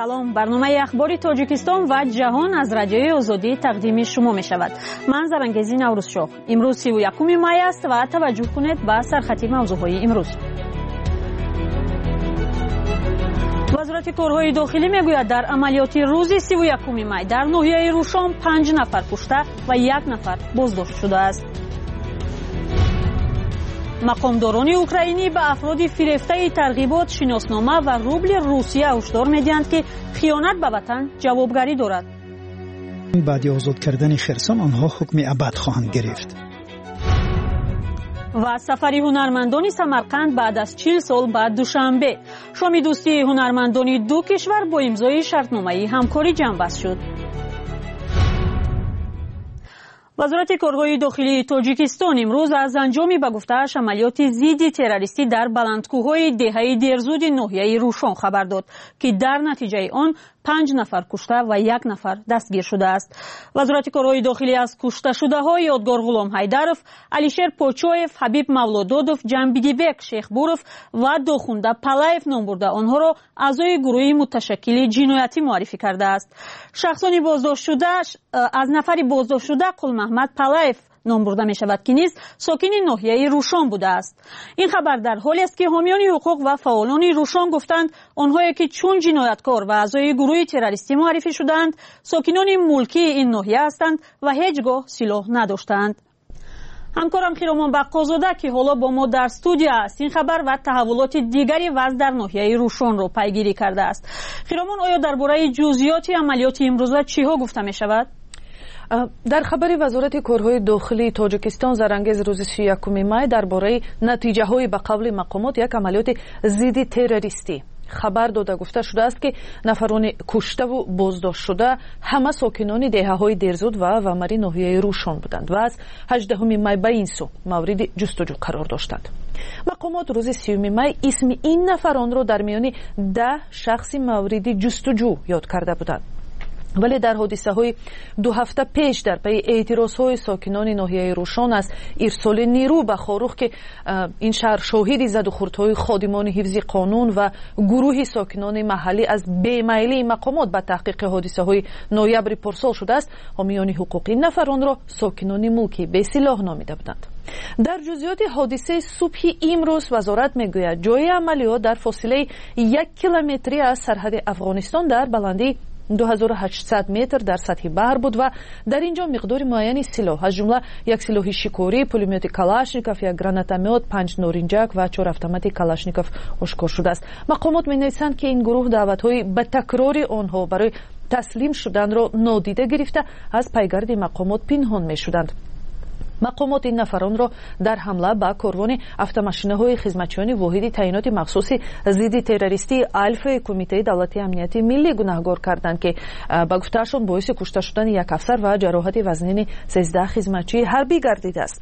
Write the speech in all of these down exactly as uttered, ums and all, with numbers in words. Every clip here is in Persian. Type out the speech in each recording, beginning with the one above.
سلام، برنامه اخباری تاجیکستان و جهان از رادیوی آزادی تقدیم شما می شود. من زرنگزی نوروزشاه. امروز سی و یکم می است و توجه کنید به سرخط موضوعهای امروز. وزارت کارهای داخلی میگوید در عملیات روز سی و یکم می در ناحیه روشان پنج نفر کشته و یک نفر بازداشت شده است. مقامداران اوکراینی به افراد فریفته ترغیبات شناسنامه و روبل روسیه هشدار می‌دهند که خیانت به وطن جوابگری دارد. بعد آزاد کردن خرسان آنها حکم ابد خواهند گرفت. و سفر هنرمندان سمرقند بعد از چهل سال بعد دوشنبه. شام دوستی هنرمندان دو کشور با امضای شرطنامه همکاری جنببست شد. وزارت کارهای داخلی تاجیکستان امروز از انجامی به گفته‌اش عملیات ضد تروریستی در بلندکوه‌های دهه دیرزود ناحیه روشان خبر داد که در نتیجه آن پنج نفر کشته و یک نفر دستگیر شده است. وزارت کارهای داخلی از کشته شده‌های یادگار غلام حیدرов، علیشیر پوچویف، حبیب مولودودov، جنبیدیبک شیخبورov و داخونده پالایف نام برده آنها را اعضای گروه متشکل جنایتی معرفی کرده است. شخصانی بازداشت شده از نفری بازداشت شده قل محمد پالایف نام برده می شود که نیز ساکن ناحیه روشان بوده است. این خبر در حالی است که حامیان حقوق و فعالان روشان گفتند آنهایی که چون جنایتکار و اعضای گروه تروریستی معرفی شدند ساکنان ملکی این ناحیه هستند و هیچگاه سلاح نداشتند. همکارم خیرامان بقازاده که حالا با ما در استودیو است این خبر و تحولات دیگری وضع در ناحیه روشان را پیگیری کرده است. خیرامان، آیا درباره جزئیات عملیات امروزه چیها گفته می شود؟ در خبر وزارت کارهای داخلی تاجیکستان زرانگیز روز سی و یکم می درباره نتیجه های به قول مقامات یک عملیات ضد تروریستی خبر داده گفته شده است که نفران کشته و بازداشت شده همه ساکنان دهه‌های دیرزود و ومری ناحیه روشان بودند و از هجدهم می به این سو مورد جستجو قرار داشتند. مقامات روز سیوم می اسم این نفران را در میان ده شخص مورد جستجو یاد کرده بودند. ولی در حادثه های دو هفته پیش در پی اعتراض های ساکنان ناحیه روشان از ارسال نیرو به خاروخ که این شهر شاهد زد و خردهای خادمان حفظ قانون و گروه ساکنان محلی از بیمیلی مقامات به تحقیق حادثه های نویبر پارسال شده است، حامیان حقوقی نفران را ساکنان ملکی به سلاح نامیده بودند. در جزئیات حادثه صبح امروز وزارت میگوید جای عملیات در فاصله یک کیلومتری از سرحد افغانستان در بلندی دو هزار و هشتصد متر در سطح بحر بود و در اینجا مقدار معینی سلاح از جمله یک سلاح شکاری، پولومت کلاشنیکوف، یک گرانتومت، پنج نارنجک و چهار اتومات کلاشنیکوف آشکار شده است. مقامات می‌نویسند که این گروه دعوت‌های به تکرار آنها برای تسلیم شدن را نادیده گرفته از پیگرد مقامات پنهان می‌شدند. مقامات این نفران را در حمله به کاروان автомашинаҳои خدمتچیان واحد تعیینات مخصوص ضد تروریستی الفا کمیته دولتی امنیتی ملی گناهکار کردند که به گفته‌شان باعث کشته شدن یک افسر و جراحت وزنین سیزده خدمتچی حربی گردیده است.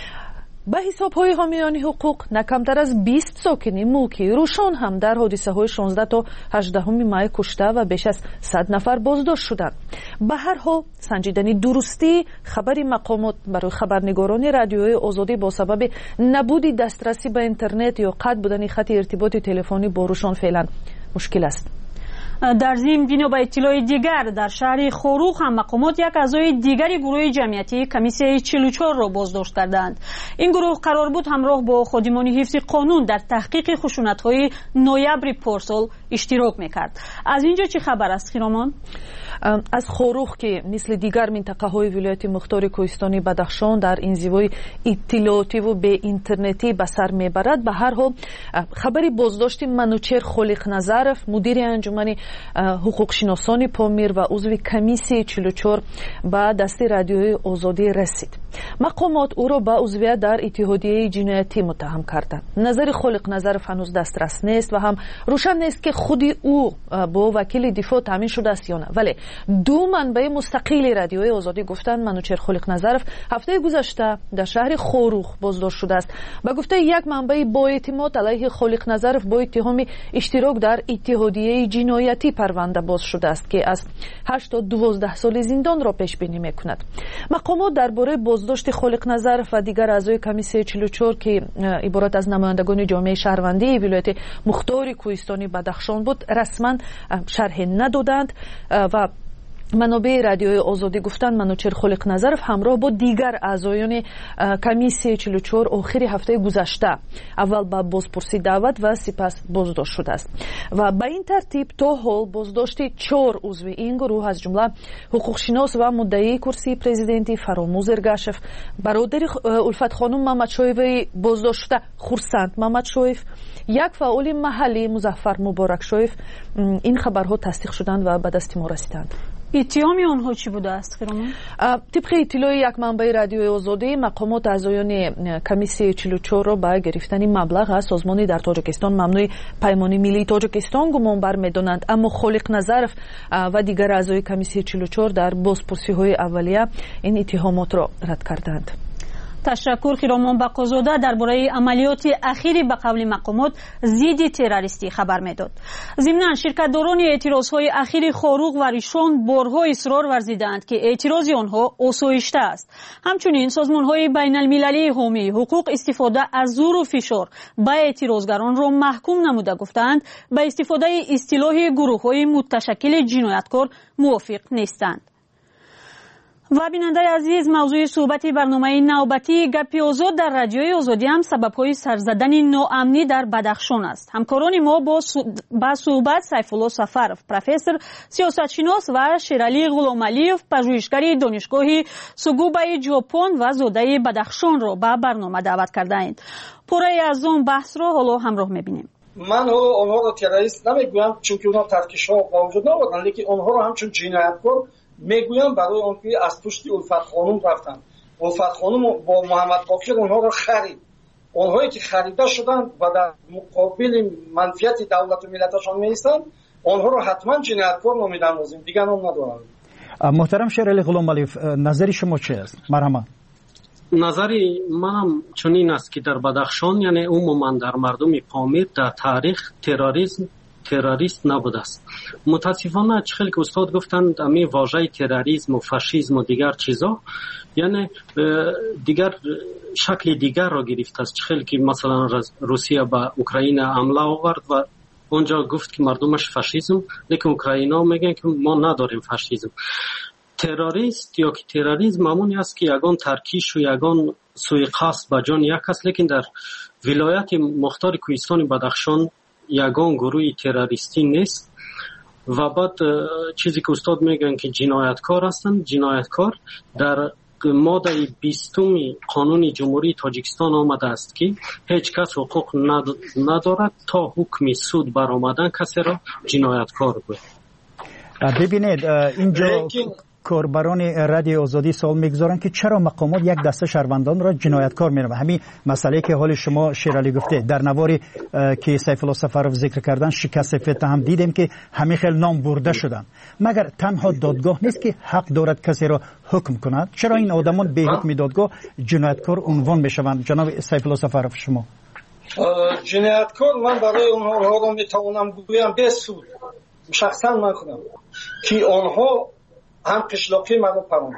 به حساب های حامیان حقوق نه کمتر از بیست ساکن ملکی روشان هم در حادثه های شانزده تا هجدهم می کشته و بیش از صد نفر بازداشت شدند. به هر حال سنجیدن درستی خبر مقامات برای خبرنگاران رادیوی آزادی با سبب نبود دسترسی به اینترنت یا قطع بودن خط ارتباط تلفنی با روشان فعلا مشکل است. در ضمن بنا به اطلاع دیگر در شهر خاروخ هم مقامات یک اعضای دیگری گروه جمعیتی کمیسیه چهل و چهار را بازداشت کردند. این گروه قرار بود همراه با خادمان حفظ قانون در تحقیق خشونت‌های نویبر پارسال اشتراک میکرد. از اینجا چه خبر است خیرامان؟ از خاروخ که مثل دیگر منطقه های ولایت مختار کوهستانی بدخشان در انزوای اطلاعاتی و به اینترنتی به سر میبرد، به هر حال خبری بازداشت منوچهر خالق نظرов مدیر انجمن حقوق شناسان پامیر و عضو کمیسیه چهل و چهار به دست رادیوی آزادی رسید. مقامات او را به عضویت در اتحادیه جنایتی متهم کردند. نظر خالق نظرов هنوز دسترس نیست و هم روشن نیست که خود او با وکیل دفاع تامین شده است یا نه. ولی دو منبع مستقل رادیوی آزادی گفتند منوچهر خالق نظرов هفته گذشته در شهر خاروخ بازداشت شده است. به گفته یک منبع با اعتماد علیه خالق نظرов با اتهام اشتراک در اتحادیه جنایتی پرونده باز شده است که از هشت تا دوازده سال زندان را پیش بینی میکند. مقامات درباره باز بازداشت خالق نظر و دیگر اعضای کمیسیون چهل و چهار که عبارت از نمایندگان جامعه شهروندی ولایت مختار کوهستانی بدخشان بود رسما شرح ندادند و منابع رادیوی آزادی گفتند منوچهر خالق نظرов همراه با دیگر اعضایان کمیسیون چهل و چهار آخر هفته گذشته اول به بازپرسی دعوت و سپس بازداشت شده است و به این ترتیب تا حال بازداشت چهار عضو این گروه از جمله حقوقشناس و مدعی کرسی پرزیدنتی فراموز ارگاشف، برادر الفت خانم محمدشایف بازداشت شده خورسند محمدشایف، یک فعال محلی مظفر مبارکشایف این خبرها تصدیق شدند و به دست ما رسیدند. اتهام آنها چی بوده است خیرمان؟ طبق اطلاع یک منبع رادیوی آزادی مقامات اعضایان کمیسیون چهل و چهار را به گرفتن مبلغ از سازمانی در تاجیکستان ممنوع پیمانی ملی تاجیکستان گمان بر می‌دانند، اما خالق نظرов و دیگر اعضای کمیسیون چهل و چهار در بازپرسی‌های اولیه این اتهامات را رد کردند. تشکر خیرامان بقازاده درباره عملیات اخیری به قول مقامات ضد تروریستی خبر میداد. ضمناً شرکت‌داران اعتراضهای اخیر خاروق و ریشان بارها اصرار ورزیدند که اعتراض آنها آسایشته است. همچنین سازمان‌های بین‌المللی حامی حقوق استفاده از زور و فشار به اعتراضگران را محکوم نموده گفتند به استفاده اصطلاح گروه‌های متشکل جنایتکار موافق نیستند. و بیننده عزیز، موضوع صحبت برنامه نوبتی گپی آزاد در رادیوی آزادی هم سبب‌های سرزدن ناامنی در بدخشان است. همکاران ما با صحبت سیفالله سفرов، پروفسور سیاستشناس و شیرعلی غلامعلیov، پژوهشگر دانشگاه سوگوبای ژاپن و زاده بدخشان را به برنامه دعوت کردند. پاره از آن بحث را حالا همراه می‌بینیم. من آنها را تروریست نمیگویم چون که اونها تفتیش‌ها با وجود نبودند، لیکن آنها را همچون جنایتکار میگویم برای آنکه از پشت الفت خانم رفتن. الفت خانم با محمد باقر آنها را خرید. آنهایی که خریده شدند و در مقابل منفعت دولت و ملتشان میستند آنها را حتما جنایتکار نامیدن لازم، دیگر نام ندارند. محترم شیرعلی غلامعلیov، نظر شما چی است؟ مرحبا. نظری منم چنین است که در بدخشان یعنی عموما در مردم پامیر در تاریخ تروریسم تروریست نبوده است. متاسفانه چخیل که استاد گفتند امی واژه تروریسم و فاشیسم و دیگر چیزا یعنی دیگر شکل دیگر را گرفته است. چخیل که مثلا روسیه به اوکراین حمله آورد و اونجا گفت که مردمش فاشیسم، لیکن اوکراینا میگن که ما نداریم فاشیسم. تروریست یا که تروریسم همونی است که یگان ترکیش و یگان سوی قصد به جان یک است، لیکن در ولایت مختار کوهستان بدخشان یگان گروه تروریستی نیست. و بعد چیزی که استاد میگن که جنایتکار هستند، جنایتکار در ماده بیستم قانون جمهوری تاجیکستان آمده است که هیچ کس حقوق ندارد تا حکم سود برآمدن کسی را جنایتکار بود. ببینید اینجا کاربران رادیو آزادی سوال میگذارن که چرا مقامات یک دسته شهروندان را جنایتکار می‌نامند. همین مسئله که حال شما شیرعلی گفته در نواری که سیفالله سفرov ذکر کردن شکست فتح هم دیدیم که همین خیلی نام برده شدن. مگر تنها دادگاه نیست که حق دارد کسی را حکم کند؟ چرا این آدمان به حکم دادگاه جنایتکار عنوان میشوند؟ جناب سیفالله سفرov شما. جنایتکار من برای اونها را میتوانم بگویم به سود شخصا من خودم که آنها هم قشلاقی مرا پران.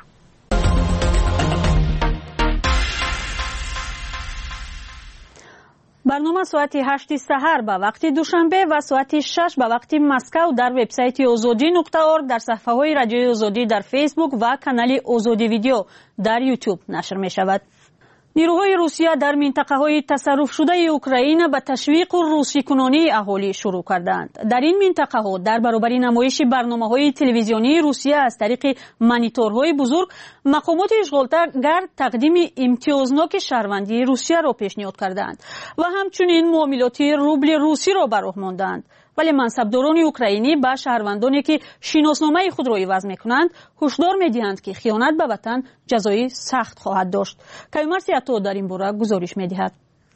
برنامه ساعت هشت سحر به وقت دوشنبه و ساعت شش به وقت مسکو در وبسایت آزادی نقطه ارگ، در صفحه های رادیوی آزادی در فیسبوک و کانال آزادی ویدیو در یوتیوب نشر می شود. نیروهای روسیه در منطقه های تصرف شده اوکراین به تشویق و روسی کنانی اهالی شروع کردند. در این منطقه ها در برابر نمایش برنامه های تلویزیونی روسیه از طریق مانیتورهای بزرگ، مقامات اشغالگر تقدیم امتیازناک شهروندی روسیه را پیشنهاد کردند و همچنین معاملات روبل روسی را به راه ماندند. ولی منصبداران اوکراینی به شهروندانی که شناسنامه خود را عوض میکنند هشدار میدهند که خیانت به وطن جزای سخت خواهد داشت. کیومرث عطا در این باره گزارش میدهد.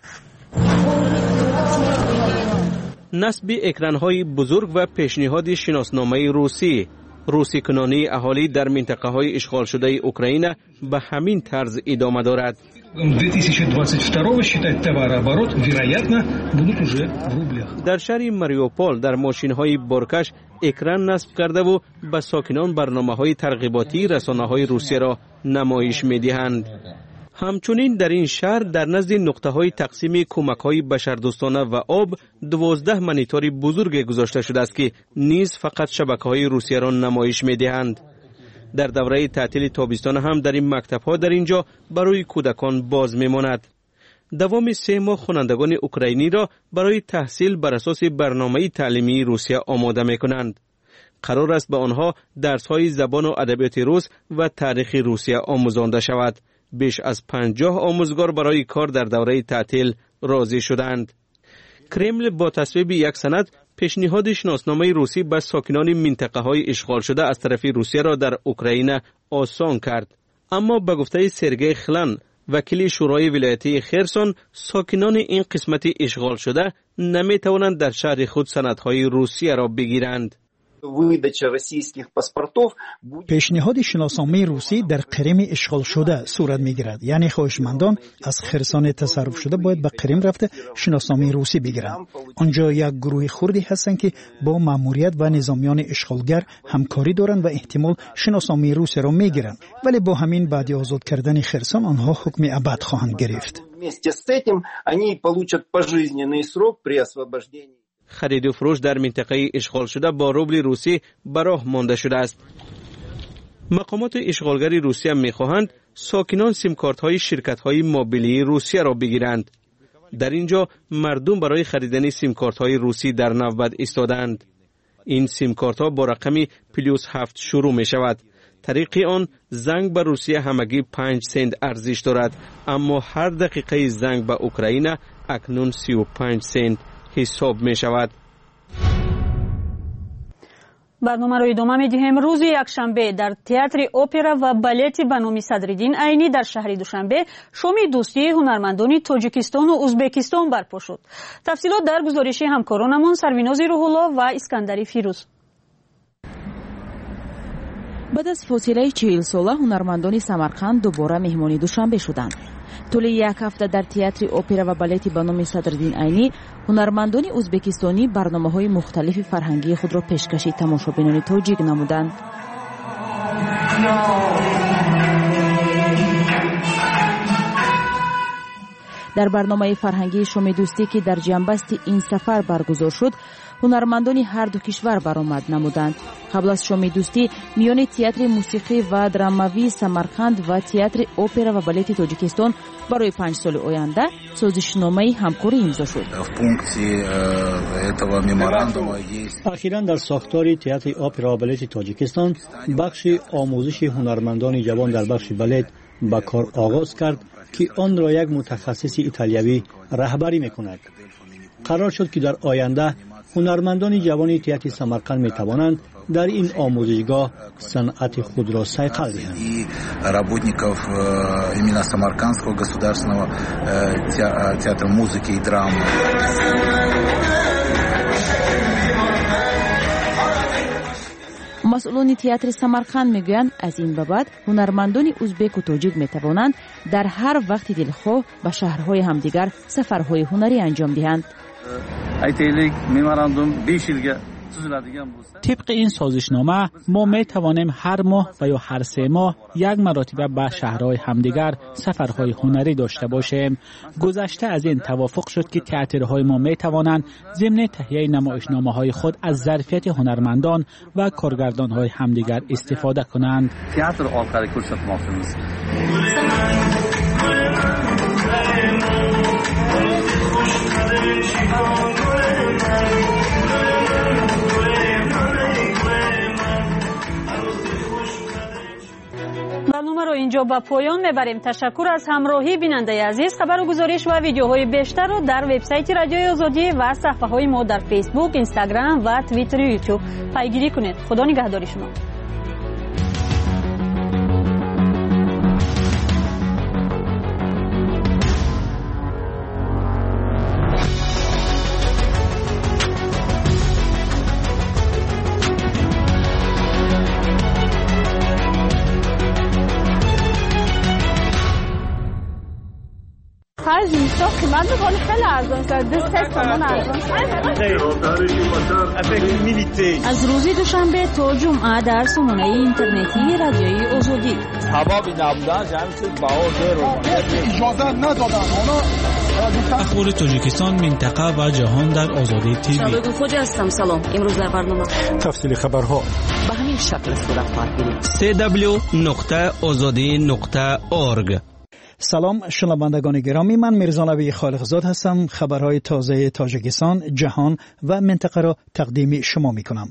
نصب اکرانهای بزرگ و پیشنهاد شناسنامه روسی روسی کنانی اهالی در منطقه های اشغال شده اوکراین به همین طرز ادامه دارد. две тысячи двадцать второго считать товарооборот, вероятно, будут уже в рублях. در شهر ماریوپول در ماشین‌های بارکش اکران نصب کرده و به ساکنان برنامه‌های ترغیباتی رسانه‌های روسیه را نمایش می‌دهند. همچنین در این شهر در نزد نقطه‌های تقسیم کمک‌های بشردوستانه و آب دوازده مانیتور بزرگ گذاشته شده است که نیز فقط شبکه‌های روسیه را نمایش می‌دهند. در دوره تعطیل تابستان هم در این مکتب‌ها در اینجا برای کودکان باز می‌ماند. دوام سه ماه خوانندگان اوکراینی را برای تحصیل بر اساس برنامه تعلیمی روسیه آماده می‌کنند. قرار است به آنها درس‌های زبان و ادبیات روس و تاریخ روسیه آموزانده شود. بیش از پنجاه آموزگار برای کار در دوره تعطیل راضی شدند. کرمل با تصویب یک سند پیشنهاد شناسنامه روسی به ساکنان منطقه‌های اشغال شده از طرف روسیه را در اوکراین آسان کرد. اما به گفته سرگئی خلن، وکیل شورای ولایتی خرسون، ساکنان این قسمت اشغال شده نمی توانند در شهر خود سندهای روسیه را بگیرند. پیشنهاد شناسنامه روسی در قرم اشغال شده صورت میگیرد، یعنی خواهشمندان از خرسان تصرف شده باید به قرم رفته شناسنامه روسی بگیرند. آنجا یک گروه خردی هستند که با ماموریت و نظامیان اشغالگر همکاری دارند و احتمال شناسنامه روسی را میگیرند، ولی با همین بعد آزاد کردن خرسان آنها حکم ابد خواهند گرفت. خرید و فروش در منطقه اشغال شده با روبل روسی براه مانده شده است. مقامات اشغالگری روسیه می‌خواهند ساکنان سیم کارت های شرکت های موبیلی روسیه را بگیرند. در اینجا مردم برای خریدن سیم کارت های روسی در نوبت ایستادند. این سیم کارت ها با رقمی پلیوس هفت شروع می شود. طریق آن زنگ به روسیه همگی پنج سنت ارزش دارد، اما هر دقیقه زنگ به اوکراین اکنون سی و پنج سنت حساب می شود. برنامه رو ادامه می دهیم. روز یکشنبه در تئاتر اپرا و بالت به نام صدرالدین عینی در شهر دوشنبه شام دوستی هنرمندان تاجیکستان و ازبکستان برپا شد. تفصیلات در گزارش همکارانمان سرویناز روح‌الله و اسکندری فیروز. بعد از فاصله چهل ساله هنرمندان سمرقند دوباره مهمانی دوشنبه شدند. طول یک هفته در تئاتر اپرا و بالت به نام صدرالدین عینی هنرمندان ازبکستانی برنامه‌های مختلف فرهنگی خود را پیشکش تماشابینان تاجیک نمودند. در برنامه فرهنگی شام دوستی که در جنبست این سفر برگزار شد، هنرمندان هر دو کشور برآمد نمودند. قبل از شام دوستی میان تئاتر موسیقی و دراموی سمرقند و تئاتر اپرا و بالت تاجیکستان برای پنج سال آینده سازشنامه همکاری امضا شد. اخیراً در ساختار تئاتر اپرا و بالت تاجیکستان بخش آموزش هنرمندان جوان در بخش بالت به کار آغاز کرد که آن را یک متخصص ایتالیایی رهبری می‌کند. قرار شد که در آینده هنرمندان جوان تئاتر سمرقند می‌توانند در این آموزشگاه صنعت خود را صیقل دهند. работников именно Самаркандского государственного театра музыки и драмы. مسئولان تئاتر سمرقند میگویند از این به بعد هنرمندان ازبک و تاجیک میتوانند در هر وقت دلخواه به شهرهای همدیگر سفرهای هنری انجام دهند. طبق این سازشنامه ما می توانیم هر ماه و یا هر سه ماه یک مرتبه به شهرهای همدیگر سفرهای هنری داشته باشیم. گذشته از این توافق شد که تئاترهای ما می توانند ضمن تهیه نمایشنامه‌های خود از ظرفیت هنرمندان و کارگردان‌های همدیگر استفاده کنند. تئاتر orqali ko'rsatmoqchimiz. برنامه رو اینجا با پایان میبریم. تشکر از همراهی بیننده عزیز. خبر و گزارش و ویدیوهای بیشتر رو در وبسایت رادیوی آزادی و صفحه های ما در فیسبوک، اینستاگرام و توییتر و یوتیوب پیگیری کنید. خدا نگهدار شما. پنج میسا قیمت بکنه خیلی ارزان شد دو سه تومن ارزان شد. از روز دوشنبه تا جمعه در سامانه اینترنتی رادیوی آزادی حبابی نبودن جمعی چیز باور رو اجازه ندادن اخبار تاجیکستان منطقه و جهان در آزادی تیوی. شبه خوج هستم. سلام. امروز در برنامه تفصیل خبرها به همین شکل صورت خواهد گرفت. سی دبلیو نقطه آزادی نقطه اورگ. سلام شنوندگان گرامی، من میرزا نبی خالقزاد هستم. خبرهای تازه تاجیکستان، جهان و منطقه را تقدیم شما میکنم.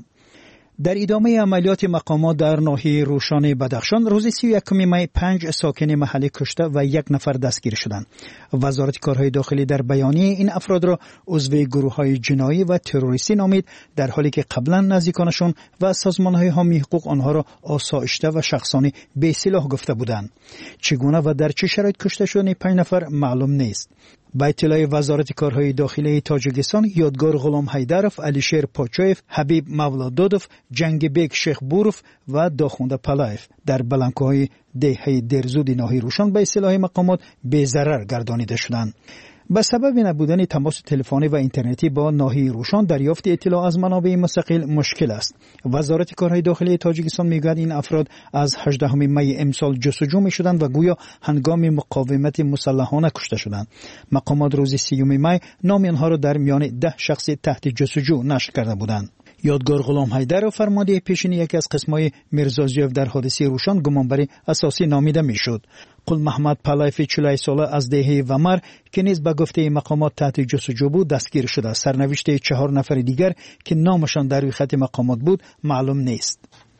در ادامه عملیات مقامات در ناحیه روشان بدخشان روز سی و یکم می پنج ساکن محلی کشته و یک نفر دستگیر شدند. وزارت کارهای داخلی در بیانیه این افراد را عضو گروه‌های جنایی و تروریستی نامید، در حالی که قبلا نزدیکانشان و سازمان‌های حامی حقوق آنها را آسایشته و شخصانه بی‌سلاح گفته بودند. چگونه و در چه شرایط کشته شدن پنج نفر معلوم نیست. با اطلاع وزارت کارهای داخلی تاجیکستان، یادگار غلام حیدرов، علیشیر پاچویف، حبیب مولادودوف، جنگ بیگ شیخ بوروف و داخونده پلایف در بلنکوهای دهه درزود ناحیه روشان به اصطلاح مقامات به ضرر گردانیده شدند. به سبب نبودن تماس تلفنی و اینترنتی با ناحیه روشان دریافت اطلاع از منابع مستقل مشکل است. وزارت کارهای داخلی تاجیکستان میگوید این افراد از هجدهم می امسال جستجو میشدند و گویا هنگام مقاومت مسلحانه کشته شدند. مقامات روز سیوم می نام آنها را در میان ده شخص تحت جستجو نشر کرده بودند. یادگار غلام حیدر و فرمانده پیشین یکی از قسم‌های میرزازیوف در حادثه روشان گمانبری اساسی نامیده میشد. قل محمد پلایف چهل و هشت ساله از دهه ومر که نیز به گفته مقامات تحت جستجو بود دستگیر شده. سرنوشت چهار نفر دیگر که نامشان در روی خط مقامات بود معلوم نیست.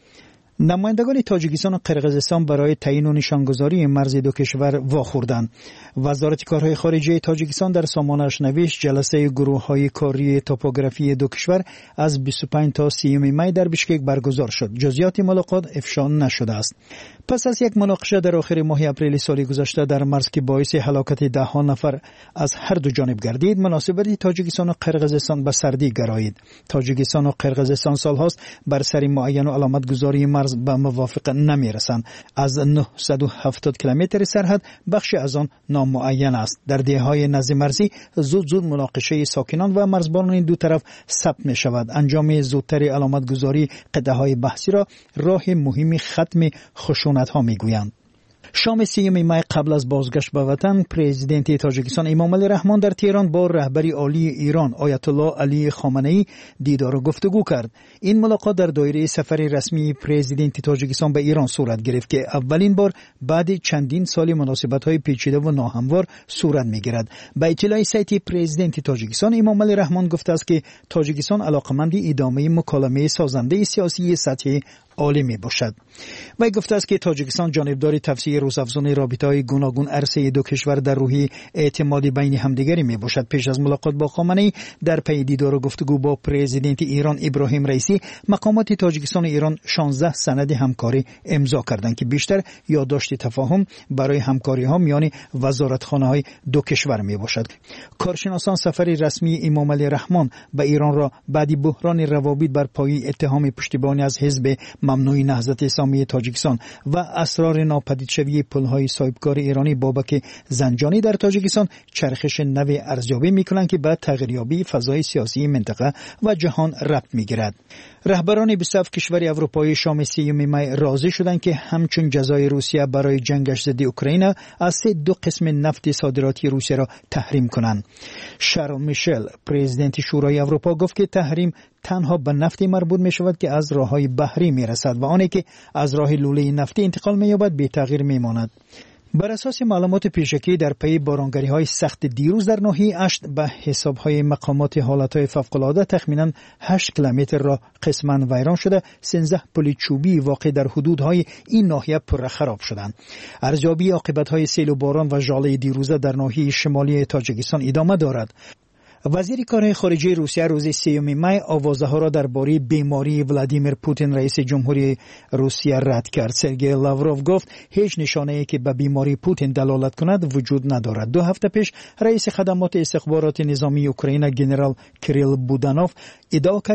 نمایندگان تاجیکستان و قرقیزستان برای تعیین و نشانگذاری مرز دو کشور واخوردند. وزارت کارهای خارجه تاجیکستان در سامانه‌اش نوشت جلسه گروه‌های کاری توپوگرافی دو کشور از بیست و پنج تا سی می در بشکک برگزار شد. جزئیات ملاقات افشا نشده است. پس از یک مناقشه در آخر ماه اپریل سال گذشته در مرز که باعث هلاکت ده ها نفر از هر دو جانب گردید، مناسبت تاجیکستان و قرقیزستان به سردی گرایید. تاجیکستان و قرقیزستان سالهاست بر سر معین و علامت گذاری مرز به موافقه نمیرسند. از نهصد و هفتاد کیلومتر سرحد بخش از آن نامعین است. در دهه‌های نزد مرزی زود زود مناقشه ساکنان و مرزبانان دو طرف ثبت می شود. انجام زودتر علامت گذاری قطعه‌های بحثی را راه مهمی ختم خشونت ها می گویند. شام سیوم می قبل از بازگشت به وطن، پرزیدنت تاجیکستان امام علی رحمان در تهران با رهبری عالی ایران آیت الله علی خامنه‌ای دیدار و گفتگو کرد. این ملاقات در دایره سفر رسمی پرزیدنت تاجیکستان به ایران صورت گرفت که اولین بار بعد چندین سال مناسبت‌های پیچیده و ناهموار صورت می‌گیرد. به اطلاع سایت پرزیدنت تاجیکستان امام علی رحمان گفته است که تاجیکستان علاقمند ادامه مکالمه سازنده سیاسی سطحی عالی می باشد. و گفته است که تاجیکستان جانبدار تفسیر روزافزون رابطه‌های گوناگون عرصه دو کشور در روحی اعتماد بین همدیگری می باشد. پیش از ملاقات با خامنه‌ای در پی دیدار و گفتگو با پرزیدنت ایران ابراهیم رئیسی، مقامات تاجیکستان و ایران شانزده سند همکاری امضا کردند که بیشتر یادداشت تفاهم برای همکاری‌ها میان وزارتخانه‌های دو کشور می باشد. کارشناسان سفر رسمی امام علی رحمان به ایران را بعد بحران روابط بر پایه اتهام پشتیبانی از حزب ممنوع نهضت اسلامی تاجیکستان و اسرار ناپدید شوی پل‌های صاحبکار ایرانی بابک زنجانی در تاجیکستان چرخش نو ارزیابی می‌کنند که به تغییریابی فضای سیاسی منطقه و جهان ربط می‌گیرد. رهبران بیست و هفت کشور اروپایی شام سیوم می راضی شدند که همچون جزای روسیه برای جنگش ضد اوکراین از سه دو قسم نفت صادراتی روسیه را تحریم کنند. شارل میشل پرزیدنت شورای اروپا گفت که تحریم تنها به نفتی مربوط می شود که از راههای بحری می رسد و آنی که از راه لوله نفتی انتقال می یابد بی تغییر می ماند. بر اساس معلومات پیشکی در پی بارانگری‌های سخت دیروز در ناحیه اشت به حساب‌های مقامات حالت‌های فوق‌العاده تخمیناً هشت کیلومتر را قسماً ویران شده، سیزده پل چوبی واقع در حدودهای این ناحیه پر خراب شدند. ارزیابی عاقبت‌های سیل و باران و ژاله دیروزه در ناحیه شمالی تاجیکستان ادامه دارد. وزیر کارهای خارجه روسیه روز سیوم می آوازه‌ها را درباره بیماری ولادیمیر پوتین رئیس جمهوری روسیه رد کرد. سرگئی لاوروف گفت هیچ نشانه‌ای که به بیماری پوتین دلالت کند وجود ندارد. دو هفته پیش رئیس خدمات استخبارات نظامی اوکراین جنرال کریل بودانوف ادعا کرد که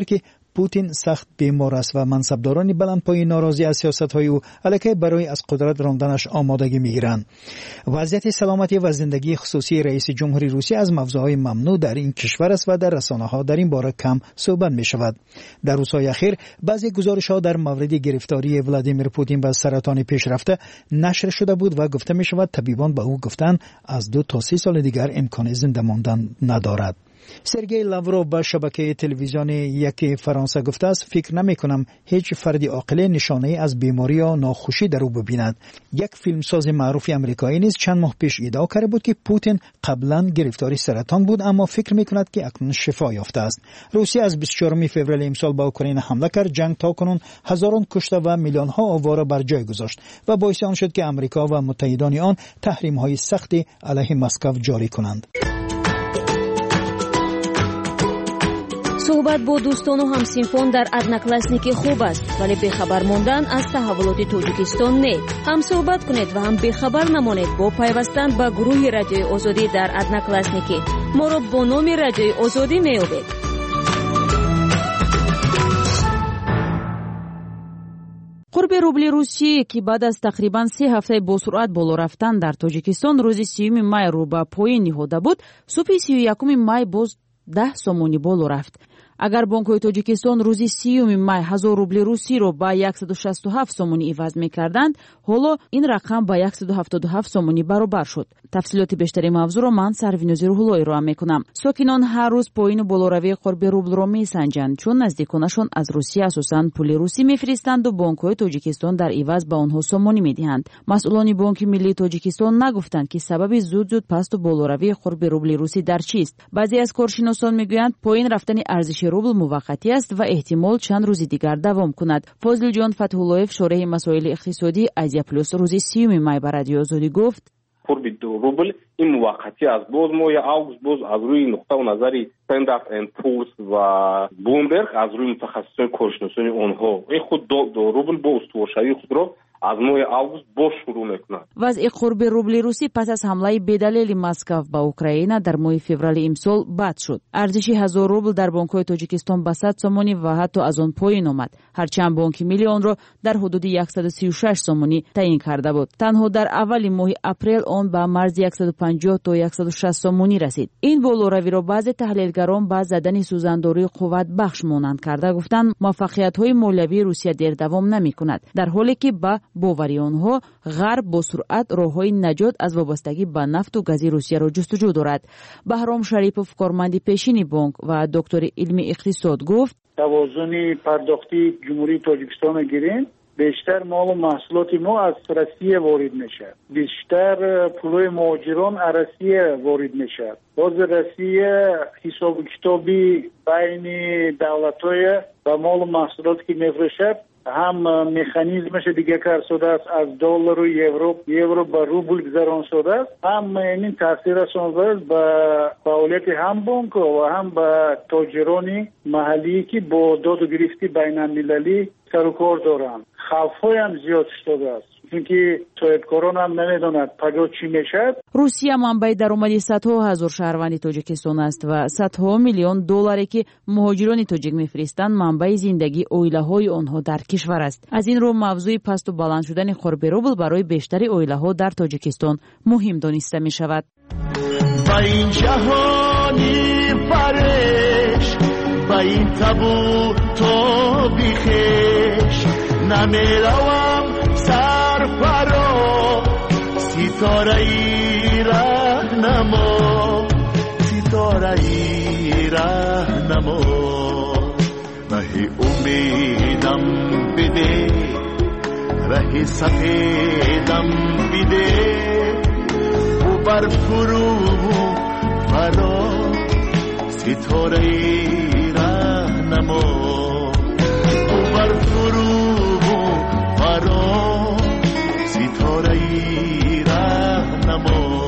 پوتین سخت بیمار است و منصبداران بلندپایه ناراضی از سیاست‌های او علیه برای از قدرت راندنش آمادگی می‌گیرند. وضعیت سلامتی و زندگی خصوصی رئیس جمهوری روسیه از موضوعهای ممنوع در این کشور است و در رسانه‌ها در این باره کم صحبت می‌شود. در روزهای اخیر بعضی گزارش‌ها در مورد گرفتاری ولادیمیر پوتین و سرطان پیشرفته نشر شده بود و گفته می‌شود طبیبان به او گفتند از دو تا سه سال دیگر امکان زنده ماندن ندارد. سرگئی لاوروف به شبکه تلویزیون یک فرانسه گفته است فکر نمی کنم هیچ فردی عاقل نشانه از بیماری یا ناخوشی در او ببیند. یک فیلمساز معروف آمریکایی نیز چند ماه پیش ادعا کرده بود که پوتین قبلا گرفتاری سرطان بود اما فکر می کند که اکنون شفا یافته است. روسیه از بیست و چهارم فوریه امسال به اوکراین حمله کرد. جنگ تا کنون هزاران کشته و میلیون ها آواره بر جای گذاشت و باعث آن شد که آمریکا و متحدان آن تحریم های سختی علیه مسکو جاری کنند. صحبت با دوستان و همسینفون در ادناکلاسنیکی خوب است ولی بخبر موندن از تحولات تاجیکستان نه. هم صحبت کنید و هم بخبر نمانید با پیوستن به گروه رادیوی آزادی در ادناکلاسنیکی. ما را با نام رادیوی آزادی میابید. قرب روبل روسیه که بعد از تقریبا سه هفته با سرعت بالا رفتن در تاجیکستان روز سیوم مای رو به پایین نهاده بود، صبح سی و یکم مای باز ده سومونی بالا رفت. اگر بانک‌های تاجیکستان روزی سیوم مای هزار روبل روسی رو با صد و شصت و هفت سومونی عوض می‌کردند، حالا این رقم با صد و هفتاد و هفت سومونی برابر شد. تفصیلات بیشتری موضوع رو من سروینوزی روح‌الله ارائه می‌کنم. ساکنان هر روز پایین و بالاروی قرب روبل رو می‌سنجند چون نزدیکانشون از روسیه اساساً پول روسی می‌فرستند و بانک‌های تاجیکستان در عوض به آنها سومونی می‌دهند. مسئولان بانک ملی تاجیکستان نگفتند که سبب زود زود پست و بالاروی قرب روبل روسی در چیست. بعضی از کارشناسان می‌گویند پایین رفتن ارزش روبل موقتی است و احتمال چند روز دیگر دوام کند. فاضل جان فتح‌الله‌یف شارح مسائل اقتصادی ازیا پلوس روز سیوم مای بر رادیو آزادی گفت قرب دو روبل این موقتی است. باز ما یا آگوست باز از روی نقطه و نظری استنداپ اند پورس و بومبرگ از روی متخصصان کارشناسان آنها این خود دو, دو روبل با استوارشوی خود را از ماه آگوست با شروع میکنند. وضع قرب روبل روسی پس از حمله بدلیل مسکو به اوکراین در ماه فوریه امسال بد شد. ارزش هزار روبل در بانک‌های تاجیکستان به صد سومونی و حتی از آن پایین آمد. هرچند بانک ملی آن را در حدود صد و سی و شش سومونی تعیین کرده بود. تنها در اول ماه اپریل آن به مرز صد و پنجاه تا صد و شصت سومونی رسید. این بالاروی را بعضی تحلیلگران با زدن سوزانداری قوت بخش مانند کرده گفتند موفقیت‌های مولوی روسیه دیر دوام نمی‌کند، در حالی که با باوری آنها غرب با سرعت راه‌های نجات از وابستگی به نفت و گاز روسیه را جستجو دارد. بهرام شریپوف کارمند پیشین بانک و دکتر علم اقتصاد گفت توازن پرداختی جمهوری تاجیکستان گیریم بیشتر مال و محصولات ما از روسیه وارد میشه. بیشتر پولای مهاجران از روسیه وارد میشه. باز روسیه حساب کتابی بین دولت‌های و مال و محصولاتی که میفروشه هم مکانیزمش دیگه کار شده است، از دلار و یورو یورو به روبل گذران شده است. هم این تاثیر رسانده به فعالیت هم بانک و هم به تاجران محلی که با داد و گرفتی بین المللی سر و کار دارند. خوف‌های هم زیاد شده است چونکه صاحبکاران هم نمیدونند پگاه چی میشد. روسیه منبع درآمدی صدها هزار شهروند تاجیکستان است و صدها میلیون دلاری که مهاجران تاجیک میفرستند منبع زندگی عائله‌های آنها در کشور است. از این رو موضوع پست و بلند شدن قرب روبل برای بیشتر عائله‌ها در تاجیکستان مهم دانسته می شود. با این جهانی فرش با این تابو تو بیخش نمیروم سرفرا ستاره ای رهنما ستاره ای رهنما ره امیدم بده ره سفیدم بده و بر فرو فرا ستاره ای رهنما و بر فرو فرا ستاره ای رهنما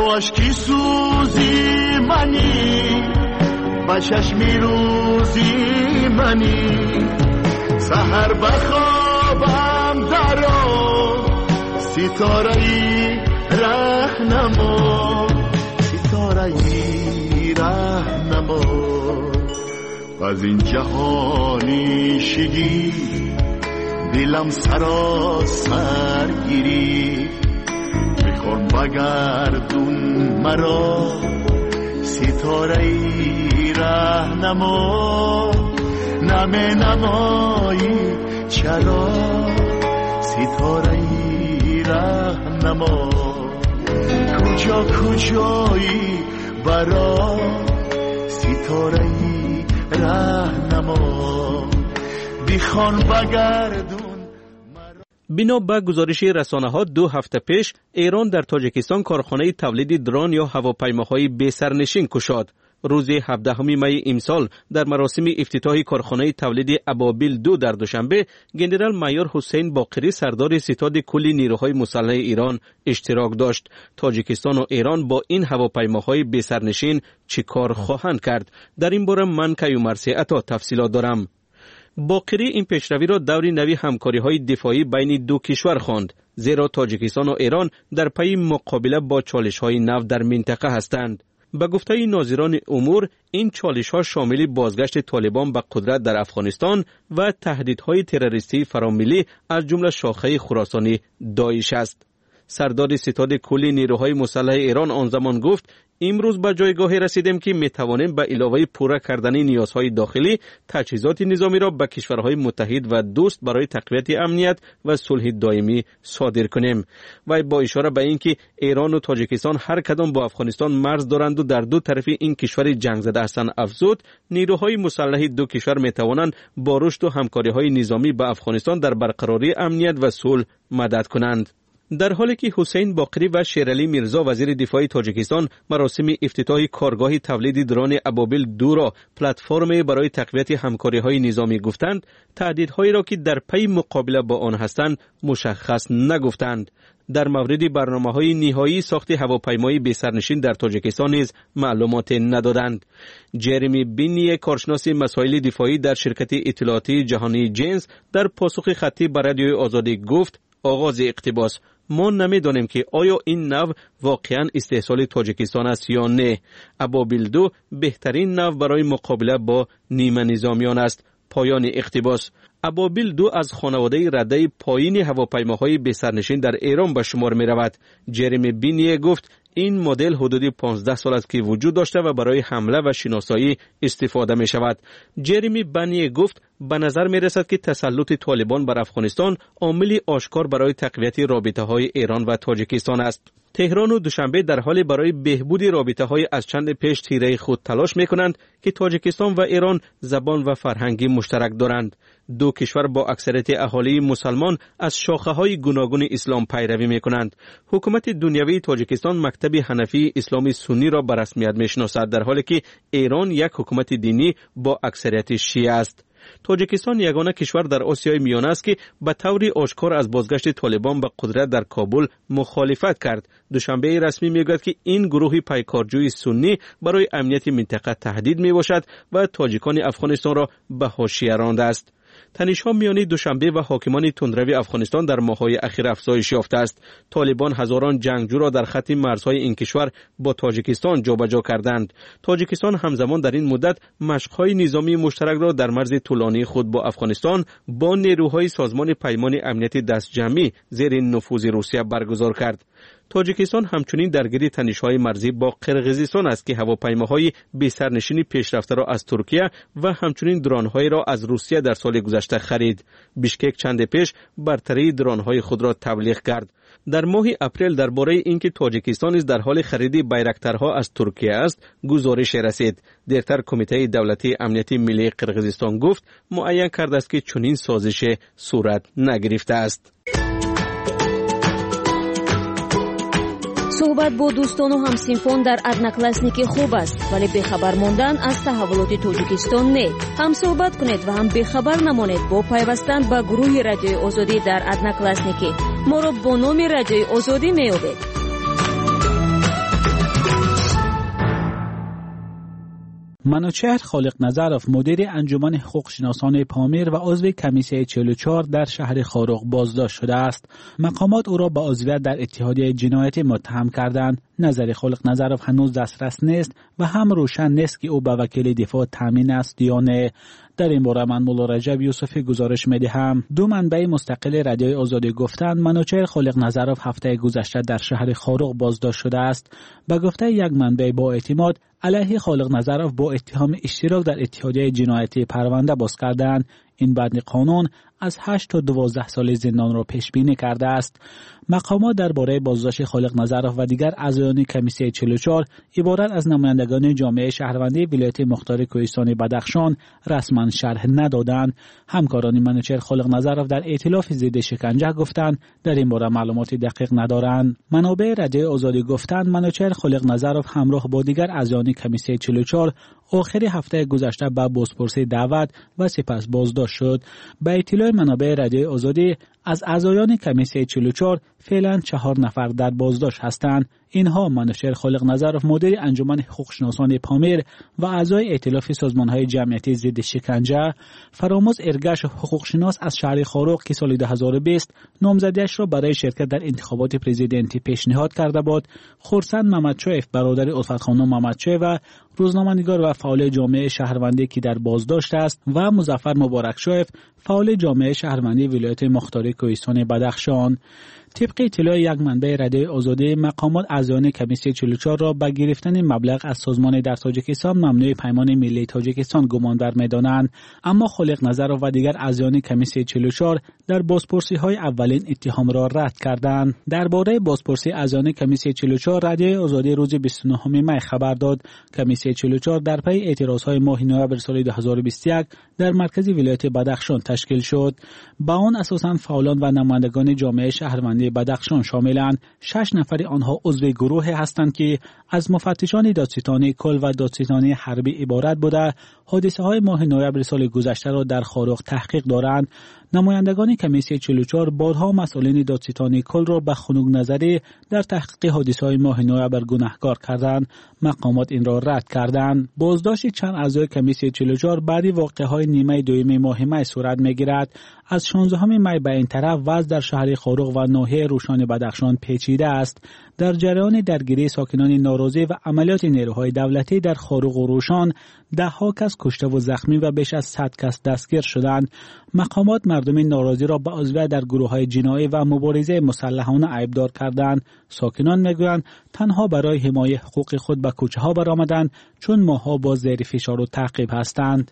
اشکی سوزی منی با چشمی روزی منی سحر بخوابم درو ستاره ای رهنما ستاره ای رهنما از این جهانی شگی دلم سراسر گیری میخوام بگردون مرا ستاره ای رهنما نمه نمایی چرا ستاره ای رهنما کجا کجایی برا ستاره ای رهنما بیخوان بگردون. بنا به گزارش رسانه‌ها دو هفته پیش ایران در تاجیکستان کارخانه تولید درون یا هواپیماهای بی سرنشین گشود. روز هفدهم می امسال در مراسم افتتاح کارخانه تولید ابابیل دو در دوشنبه گنرال مایور حسین باقری سردار ستاد کل نیروهای مسلح ایران اشتراک داشت. تاجیکستان و ایران با این هواپیماهای بی سرنشین چه کار خواهند کرد؟ در این باره من کیومرثی عطا تفصیلات دارم. باقری این پیشروی را دوری نوی همکاری‌های دفاعی بین دو کشور خواند، زیرا تاجیکستان و ایران در پی مقابله با چالش‌های نو در منطقه هستند. به گفته ناظران امور این چالش‌ها شامل بازگشت طالبان به قدرت در افغانستان و تهدیدهای تروریستی فراملی از جمله شاخه خراسانی داعش است. سردار ستاد کل نیروهای مسلح ایران آن زمان گفت امروز به جایگاهی رسیدیم که می توانیم به علاوه پورا کردن نیازهای داخلی تجهیزات نظامی را به کشورهای متحد و دوست برای تقویت امنیت و صلح دائمی صادر کنیم. و با اشاره به اینکه ایران و تاجیکستان هر کدام با افغانستان مرز دارند و در دو طرف این کشور جنگ زده هستند افزود، نیروهای مسلح دو کشور می توانند با رشد و همکاری‌های نظامی با افغانستان در برقراری امنیت و صلح مدد کنند. در حالی که حسین باقری و شیرعلی میرزا وزیر دفاع تاجیکستان مراسم افتتاح کارگاه تولید درون ابابیل دو را پلتفرم برای تقویت همکاری‌های نظامی گفتند، تهدیدهایی را که در پی مقابله با آن هستند مشخص نگفتند. در مورد برنامه‌های نهایی ساخت هواپیمای بی سرنشین در تاجیکستان نیز معلومات ندادند. جرمی بینی کارشناس مسائل دفاعی در شرکت اطلاعاتی جهانی جنس در پاسخ خطی به رادیوی آزادی گفت آغاز اقتباس ما نمیدانیم که آیا این نو واقعا استحصال تاجیکستان است یا نه. ابابیل دو بهترین نو برای مقابله با نیمه نظامیان است. پایان اقتباس. ابابیل دو از خانواده رده پایین هواپیماهای بی سرنشین در ایران به شمار می رود. جرمی بینی گفت این مدل حدود پانزده سال است که وجود داشته و برای حمله و شناسایی استفاده می شود. جرمی بینی گفت به نظر می رسد که تسلط طالبان بر افغانستان عاملی آشکار برای تقویت رابطه های ایران و تاجیکستان است. تهران و دوشنبه در حال برای بهبود رابطه های از چند پیش تیره خود تلاش می کنند که تاجیکستان و ایران زبان و فرهنگی مشترک دارند. دو کشور با اکثریت اهالی مسلمان از شاخه های گوناگون اسلام پیروی می کنند. حکومت دنیوی تاجیکستان مکتب حنفی اسلامی سنی را به رسمیت می شناسد، در حالی که ایران یک حکومت دینی با اکثریت شیعه است. تاجیکستان یگانه کشور در آسیای میانه است که به طور آشکار از بازگشت طالبان به قدرت در کابل مخالفت کرد. دوشنبه رسمی میگوید که این گروه پیکارجوی سنی برای امنیت منطقه تهدید می باشد و تاجیکان افغانستان را به حاشیه رانده است. تنش‌ها میان دوشنبه و حاکمان تندروی افغانستان در ماه‌های اخیر افزایش یافته است. طالبان هزاران جنگجو را در خط مرزهای این کشور با تاجیکستان جابجا کردند. تاجیکستان همزمان در این مدت مشق‌های نظامی مشترک را در مرز طولانی خود با افغانستان با نیروهای سازمان پیمان امنیت دستجمعی زیر نفوذ روسیه برگزار کرد. تاجیکستان همچنین درگیر تنش‌های مرزی با قرقیزستان است که هواپیماهای بی سرنشین پیشرفته را از ترکیه و همچنین درون‌های را از روسیه در سال گذشته خرید. بیشکک چند پیش برتری درون‌های خود را تبلیغ کرد. در ماه اپریل درباره اینکه تاجیکستان نیز در حال خرید بایرکترها از ترکیه است گزارش رسید. دیرتر کمیته دولتی امنیت ملی قرقیزستان گفت معین کرده است که چنین سازش صورت نگرفته است. صحبت با دوستان و همسینفان در ادناکلاسنیکی خوب است، ولی بخبر موندن از تحولات تاجیکستان نه. هم صحبت کنید و هم بخبر نمانید با پیوستن به گروه رادیوی آزادی در ادناکلاسنیکی. ما را با نام رادیوی آزادی میابید. منوچهر خالق نظرов مدیر انجمن حقوق شناسان پامیر و عضو کمیسیه چهل و چهار در شهر خاروق بازداشت شده است. مقامات او را به عضویت در اتحادیه جنایتی متهم کردند. نظر خالق نظرов هنوز دسترس نیست و هم روشن نیست که او به وکیل دفاع تامین است یا نه. در این باره من مولا رجب یوسفی گزارش می‌دهم. دو منبع مستقل رادیوی آزادی گفتند منوچهر خالق نظرов هفته گذشته در شهر خاروق بازداشت شده است. به گفته یک منبع با اعتماد علیه خالق نظرов با اتهام اشتراک در اتحادیه جنایتی پرونده باز کردند. این بند قانون از هشت تا دوازده سال زندان را پیش بینی کرده است. مقامات درباره بازداشت خالق نظرов و دیگر اعضایان کمیسیه چهل و چهار عبارت از نمایندگان جامعه شهروندی ولایت مختار کوهستان بدخشان رسما شرح ندادند. همکاران منوچهر خالق نظرов در ائتلاف ضد شکنجه گفتند در این باره معلومات دقیق ندارند. منابع رادیو آزادی گفتند منوچهر خالق نظرов همراه با دیگر اعضایان کمیسیه چهل و چهار آخر هفته گذشته به بازپرسی دعوت و سپس بازداشت شد. به اطلاع منابع رادیو آزادی از اعضایان کمیسیه چهل و چهار فعلا چهار نفر در بازداشت هستند. اینها منوچهر خالق نظرов مدیر انجمن حقوق شناسان پامیر و اعضای ائتلاف سازمان‌های جمعیتی ضد شکنجه، فراموز ارگش حقوق شناس از شهر خاروق که سال دو هزار و بیست نامزدیش را برای شرکت در انتخابات پرزیدنتی پیشنهاد کرده بود، خورسند محمدشایف برادر الفت خانم محمدشایف و روزنامه‌نگار و فعال جامعه شهروندی که در بازداشت است و مظفر مبارکشایف فعال جامعه شهروندی ولایت مختار کوهستان بدخشان. طبق اطلاع یک منبع رادیو آزادی مقامات اعضایان کمیسیه چهل و چهار را به گرفتن مبلغ از سازمان در تاجیکستان ممنوع پیمان ملی تاجیکستان گمانبر می‌دانند، اما خالق نظرov و دیگر اعضایان کمیسیه چهل و چهار در بازپرسی‌های اولین اتهام را رد کردند. درباره بازپرسی اعضایان کمیسیه چهل و چهار رادیو آزادی روز بیست و نهم می خبر داد. کمیسیه چهل و چهار در پی اعتراض‌های ماه نوامبر سال دو هزار و بیست و یک در مرکز ولایت بدخشان تشکیل شد. با آن اساساً فعالان و نمایندگان جامعه شهروندی بدخشان شاملند. شش نفر آنها عضو گروه هستند که از مفتشان دادستانی کل و دادستانی حربی عبارت بوده حادثه های ماه نوامبر سال گذشته را در خاروق تحقیق دارند. نمایندگان کمیسیه چهل و چهار بارها مسئولین دادستانی کل را به خنک نظری در تحقیق حادثه های ماه نوامبر گناهکار کردند. مقامات این را رد کردند. بازداشت چند اعضای کمیسیه چهل و چهار بعد واقعه‌های نیمه دوم ماه می صورت می‌گیرد. از شانزدهم می به این طرف وضع در شهر خاروق و ناحیه روشان بدخشان پیچیده است. در جریان درگیری ساکنان ناراضی و عملیات نیروهای دولتی در خاروق و روشان ده ها کس کشته و زخمی و بیش از صد کس دستگیر شدند. مقامات مردم ناراضی را به عضویت در گروه‌های جنایی و مبارزه مسلحانه عیبدار کردند. ساکنان میگویند تنها برای حمایت حقوق خود به کوچه‌ها برآمدند چون ماها با زیر فشار و تعقیب هستند.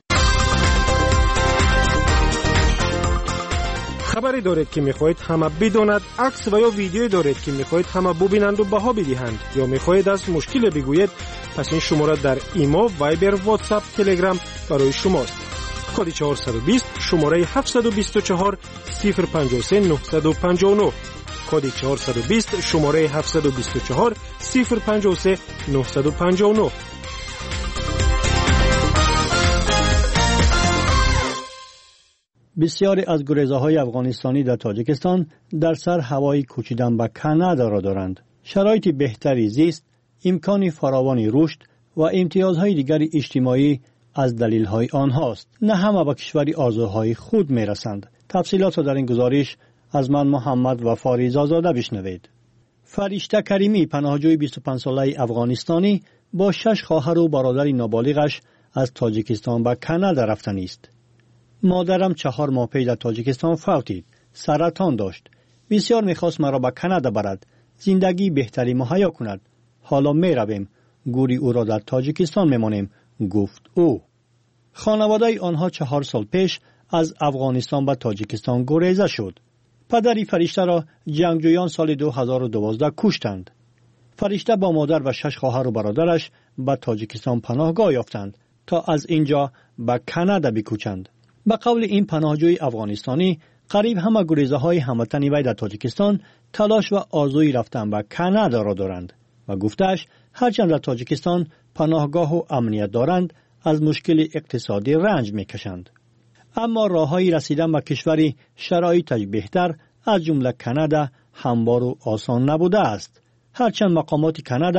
خبری دارید که میخواهید همه بداند، عکس و یا ویدیویی دارید که میخواهید همه ببینند و بها بدهند، یا میخواهید از مشکل بگویید، پس این شماره در ایما، وایبر، واتساپ، تلگرام برای شماست. کد چهارصد و بیست شماره هفتصد و بیست و چهار صفر پنجاه و سه نهصد و پنجاه و نه. کد چهارصد و بیست شماره هفتصد و بیست و چهار صفر پنجاه و سه نهصد و پنجاه و نه. بسیاری از گریزه‌های افغانستانی در تاجیکستان در سر هوای کوچیدن به کانادا را دارند. شرایط بهتری زیست، امکان فراوانی رشد و امتیازهای دیگر اجتماعی از دلیل‌های آنهاست. نه همه به کشوری آرزوهای خود می‌رسند. تفصیلات را در این گزارش از من محمد و فاریز آزاده بشنوید. فرشته کریمی پناهجوی بیست و پنج ساله افغانستانی با شش خواهر و برادر نابالغش از تاجیکستان به کانادا رفتنی است. مادرم چهار ماه پیش در تاجیکستان فوتید. سرطان داشت. بسیار میخواست مرا به کانادا برد. زندگی بهتری مهیا کند. حالا میرویم. گوری او را در تاجیکستان میمانیم، گفت او. خانواده آنها چهار سال پیش از افغانستان به تاجیکستان گریزه شد. پدری فرشته را جنگجویان سال دو هزار و دوازده کشتند. فرشته با مادر و شش خواهر و برادرش به تاجیکستان پناهگاه یافتند تا از اینجا به کانادا بکوچند. به قول این پناهجوی افغانستانی، قریب همه گریزه های هموطنی وی در تاجیکستان تلاش و آرزوی رفتن به کانادا را دارند و گفتش هرچند در تاجیکستان پناهگاه و امنیت دارند، از مشکل اقتصادی رنج میکشند. اما راههای رسیدن به کشوری شرایطش بهتر از جمله کانادا هموار و آسان نبوده است. هرچند مقامات کانادا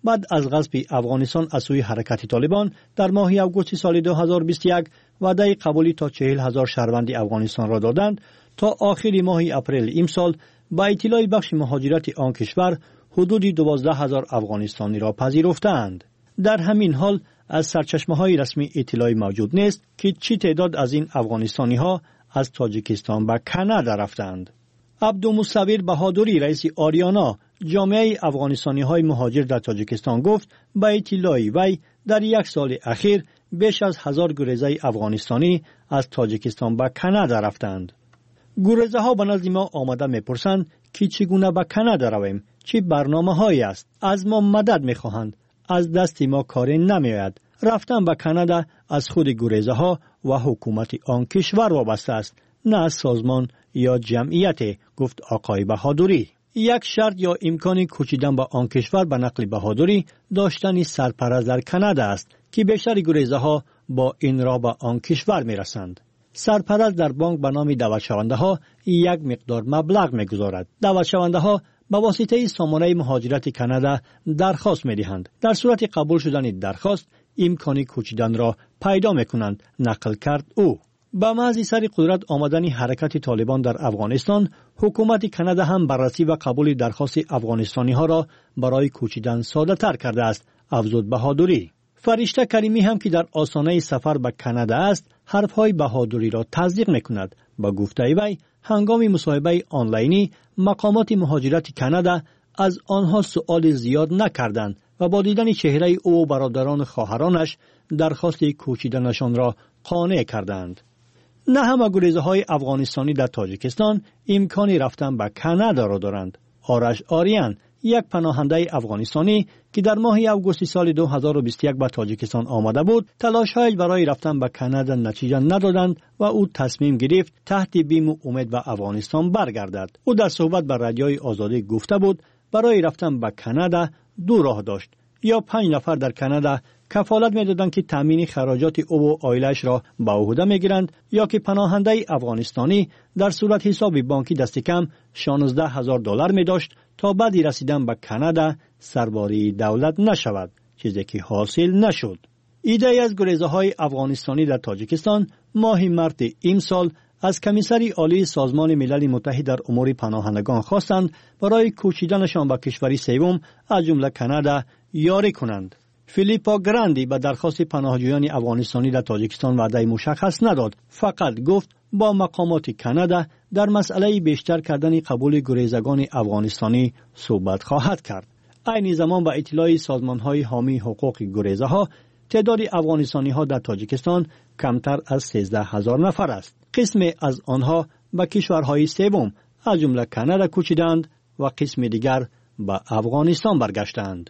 بعد از غصب افغانستان از سوی حرکت طالبان در ماه اوگوست سال دو هزار و بیست و یک وعده قبولی تا چهل هزار شهروند افغانستان را دادند تا آخر ماه اپریل امسال با اطلاع بخش مهاجرت آن کشور حدود دوازده هزار افغانستانی را پذیرفتند. در همین حال از سرچشمه‌های رسمی اطلاعی موجود نیست که چی تعداد از این افغانستانی‌ها از تاجیکستان به کانادا رفتند. عبدالمصور بهادری رئیس آریانا جامعه افغانستانی‌های مهاجر در تاجیکستان گفت با اطلاع وی در یک سال اخیر بیش از هزار گریزه افغانستانی از تاجیکستان به کانادا رفتند. گریزه ها به نزد ما آمده میپرسند که چگونه به کانادا رویم، چه برنامه هایی است، از ما مدد میخواهند، از دست ما کاری نمیآید. رفتن به کانادا از خود گریزه ها و حکومت آن کشور وابسته است، نه از سازمان یا جمعیت، گفت آقای بهادری. یک شرط یا امکان کوچیدن به آن کشور به نقل بهادری داشتن سرپرست در کانادا است که بیشتر گریزه ها با این راه به آن کشور میرسند. سرپرست در بانک به نام دعوت شونده ها یک مقدار مبلغ میگذارد. دعوت شونده ها به واسطه سامانه مهاجرت کانادا درخواست میدهند. در صورت قبول شدن درخواست امکان کوچیدن را پیدا میکنند، نقل کرد او. به محض سر قدرت آمدن حرکت طالبان در افغانستان، حکومت کانادا هم بررسی و قبول درخواست افغانستانی ها را برای کوچیدن ساده تر کرده است، افزود بهادری. فرشته کریمی هم که در آستانه سفر به کانادا است، حرفهای بهادری را تصدیق میکند. با گفته وی هنگام مصاحبه آنلاینی مقامات مهاجرت کانادا از آنها سؤال زیاد نکردند و با دیدن چهره او و برادران و خواهرانش درخواست کوچیدنشان را قانع کردند. نه همه گریزه های افغانستانی در تاجیکستان امکان رفتن به کانادا را دارند. آرش آریان، یک پناهنده افغانستانی که در ماه اوگوست سال دو هزار و بیست و یک به تاجیکستان آمده بود، تلاش‌هایش برای رفتن به کانادا نتیجه ندادند و او تصمیم گرفت تحت بیم و امید به افغانستان برگردد. او در صحبت با رادیوی آزادی گفته بود برای رفتن به کانادا دو راه داشت: یا پنج نفر در کانادا کفالت می‌دادند که تامین خراجات او و عائله‌اش را به عهده می‌گیرند، یا که پناهنده افغانستانی در صورت حساب بانکی دست کم شانزده هزار دلار می‌داشت تا بعد رسیدن به کانادا سرباری دولت نشود، چیزی که حاصل نشد. ایده از گریزه های افغانستانی در تاجیکستان ماه مارس امسال از کمیسری عالی سازمان ملل متحد در امور پناهندگان خواستند برای کوچیدنشان به کشوری سوم از جمله کانادا یاری کنند. فیلیپا گراندی به درخواست پناهجویان افغانستانی در تاجیکستان وعده مشخص نداد، فقط گفت با مقامات کانادا در مسئله بیشتر کردن قبول گریزگان افغانستانی صحبت خواهد کرد. عین زمان با اطلاع سازمان‌های حامی حقوق گریزه ها، تعداد افغانستانی ها در تاجیکستان کمتر از سیزده هزار نفر است. قسم از آنها به کشورهای سوم از جمله کانادا کوچیدند و قسم دیگر به افغانستان برگشتند.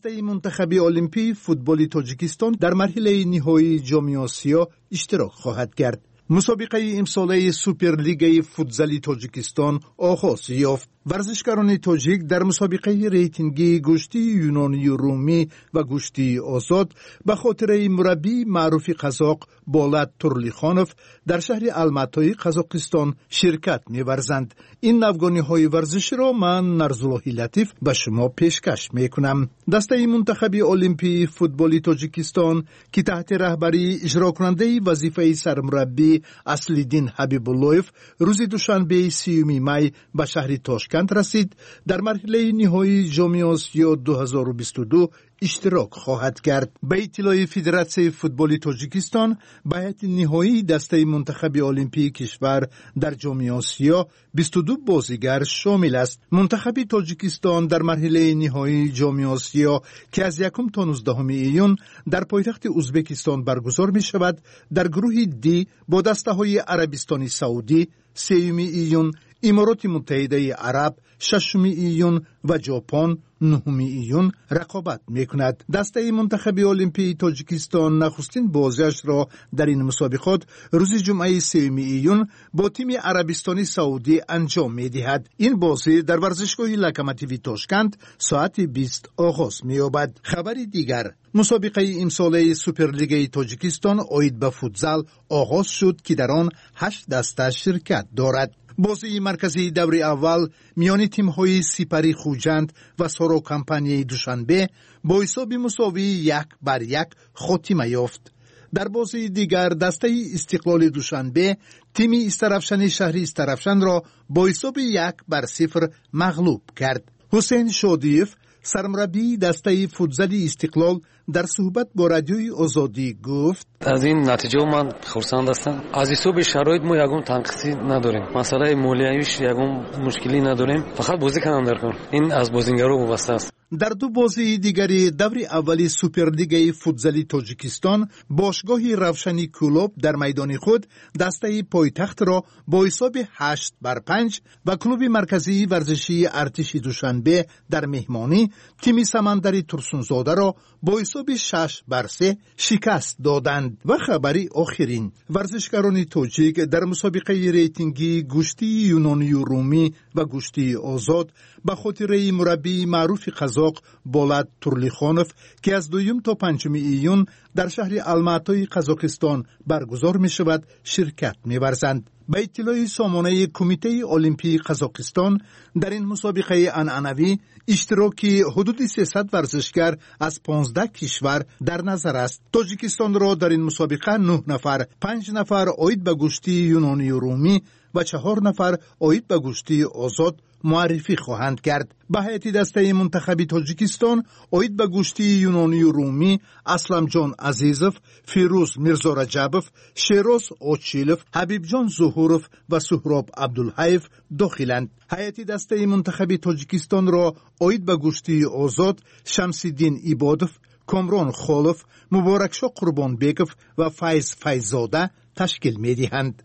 دسته منتخب المپی فوتبال تاجیکستان در مرحله نهایی جام آسیا اشتراک خواهد کرد. مسابقه امساله سوپرلیگ فوتزال تاجیکستان آغاز یافت. ورزشکاران تاجیک در مسابقه ریتینگی گشتی یونانی و رومی و گشتی آزاد به خاطر مربی معروف قزاق بولات تورلیخانوف در شهر الماتای قزاقستان شرکت می‌ورزند. این نوگانی‌های ورزشی را من نرزاللهی لطیف به شما پیشکش می‌کنم. دسته منتخب المپی فوتبال تاجیکستان که تحت رهبری اجرا کننده وظیفه سرمربی اصل‌الدین حبیب اللهیف روز دوشنبه سیوم می به شهر تاشکند رسید، در مرحله نهایی جام آسیا دو هزار و بیست و دو اشتراک خواهد کرد. به اطلاع فدراسیون فوتبال تاجیکستان، به هیئت نهایی دسته منتخب المپی کشور در جام آسیا بیست و دو بازیگر شامل است. منتخب تاجیکستان در مرحله نهایی جام آسیا که از یکم تا نوزدهم ایون در پایتخت ازبکستان برگزار می شود، در گروه دی با دسته های عربستان سعودی سوم ایون، امارات متحده عرب ششم ایون و ژاپن نهم ایون رقابت میکند. دسته منتخب المپی تاجیکستان نخستین بازیش را در این مسابقات روز جمعه سوم ایون با تیم عربستانی سعودی انجام میدهد. این بازی در ورزشگاه لوکوموتیو تاشکند ساعت بیست آغاز مییابد. خبر دیگر، مسابقه امساله سوپرلیگ تاجیکستان عاید به فوتزال آغاز شد که در آن هشت دسته شرکت دارد. بازی مرکزی دور اول میان تیم‌های سپری خوجند و سارا کمپانی دوشنبه با حساب مساوی یک بر یک خاتمه یافت. در بازی دیگر دسته استقلال دوشنبه تیم استرافشن شهری استرافشن را با حساب یک بر صفر مغلوب کرد. حسین شادیف سرمربی دسته فوتزال استقلال در صحبت با رادیوی آزادی گفت: از این نتیجه من خرسند هستم. از حساب شرایط ما یگون تنقیصی نداریم، مسئله مالیویش یگون مشکلی نداریم، فقط بازی کنم در کن. این از بازیگرا وابسته است. در دو بازی دیگری دور اولی سوپرلیگ فوتزال تاجیکستان باشگاه روشنی کلوب در میدان خود دسته پایتخت را با حساب هشت بر پنج و کلوب مرکزی ورزشی ارتش دوشنبه در مهمانی تیم سمندری ترسونزاده را با حساب شش بر سه شکست دادند. و خبری آخرین، ورزشکاران تاجیک در مسابقه ریتینگی گشتی یونانی و رومی و گشتی آزاد به خاطر مربی معروف قزاق بولات تورلیخانوف که از دوم تا پنجم ایون در شهر الماتای قزاقستان برگزار می شود شرکت می ورزند. به اطلاع سامانه کمیته المپی قزاقستان در این مسابقه عنعنوی اشتراکی حدود سیصد ورزشکار از پانزده کشور در نظر است. تاجیکستان را در این مسابقه نه نفر، پنج نفر عاید به گشتی یونانی و رومی و چهار نفر عاید به گشتی آزاد معرفی خواهند کرد. به هیئت دسته منتخب تاجیکستان عاید به گشتی یونانی و رومی اسلم جان عزیزوف، فیروز میرزا رجبوف، شیراز اوچیلوف، حبیب جان ظهورف و سهراب عبدالحیف داخلند. هیئت دسته منتخب تاجیکستان را عاید به گشتی آزاد شمس‌الدین عبادوف، کامران خالوف، مبارکشاه قربانبیکوف و فیض فیضزاده تشکیل می‌دهند.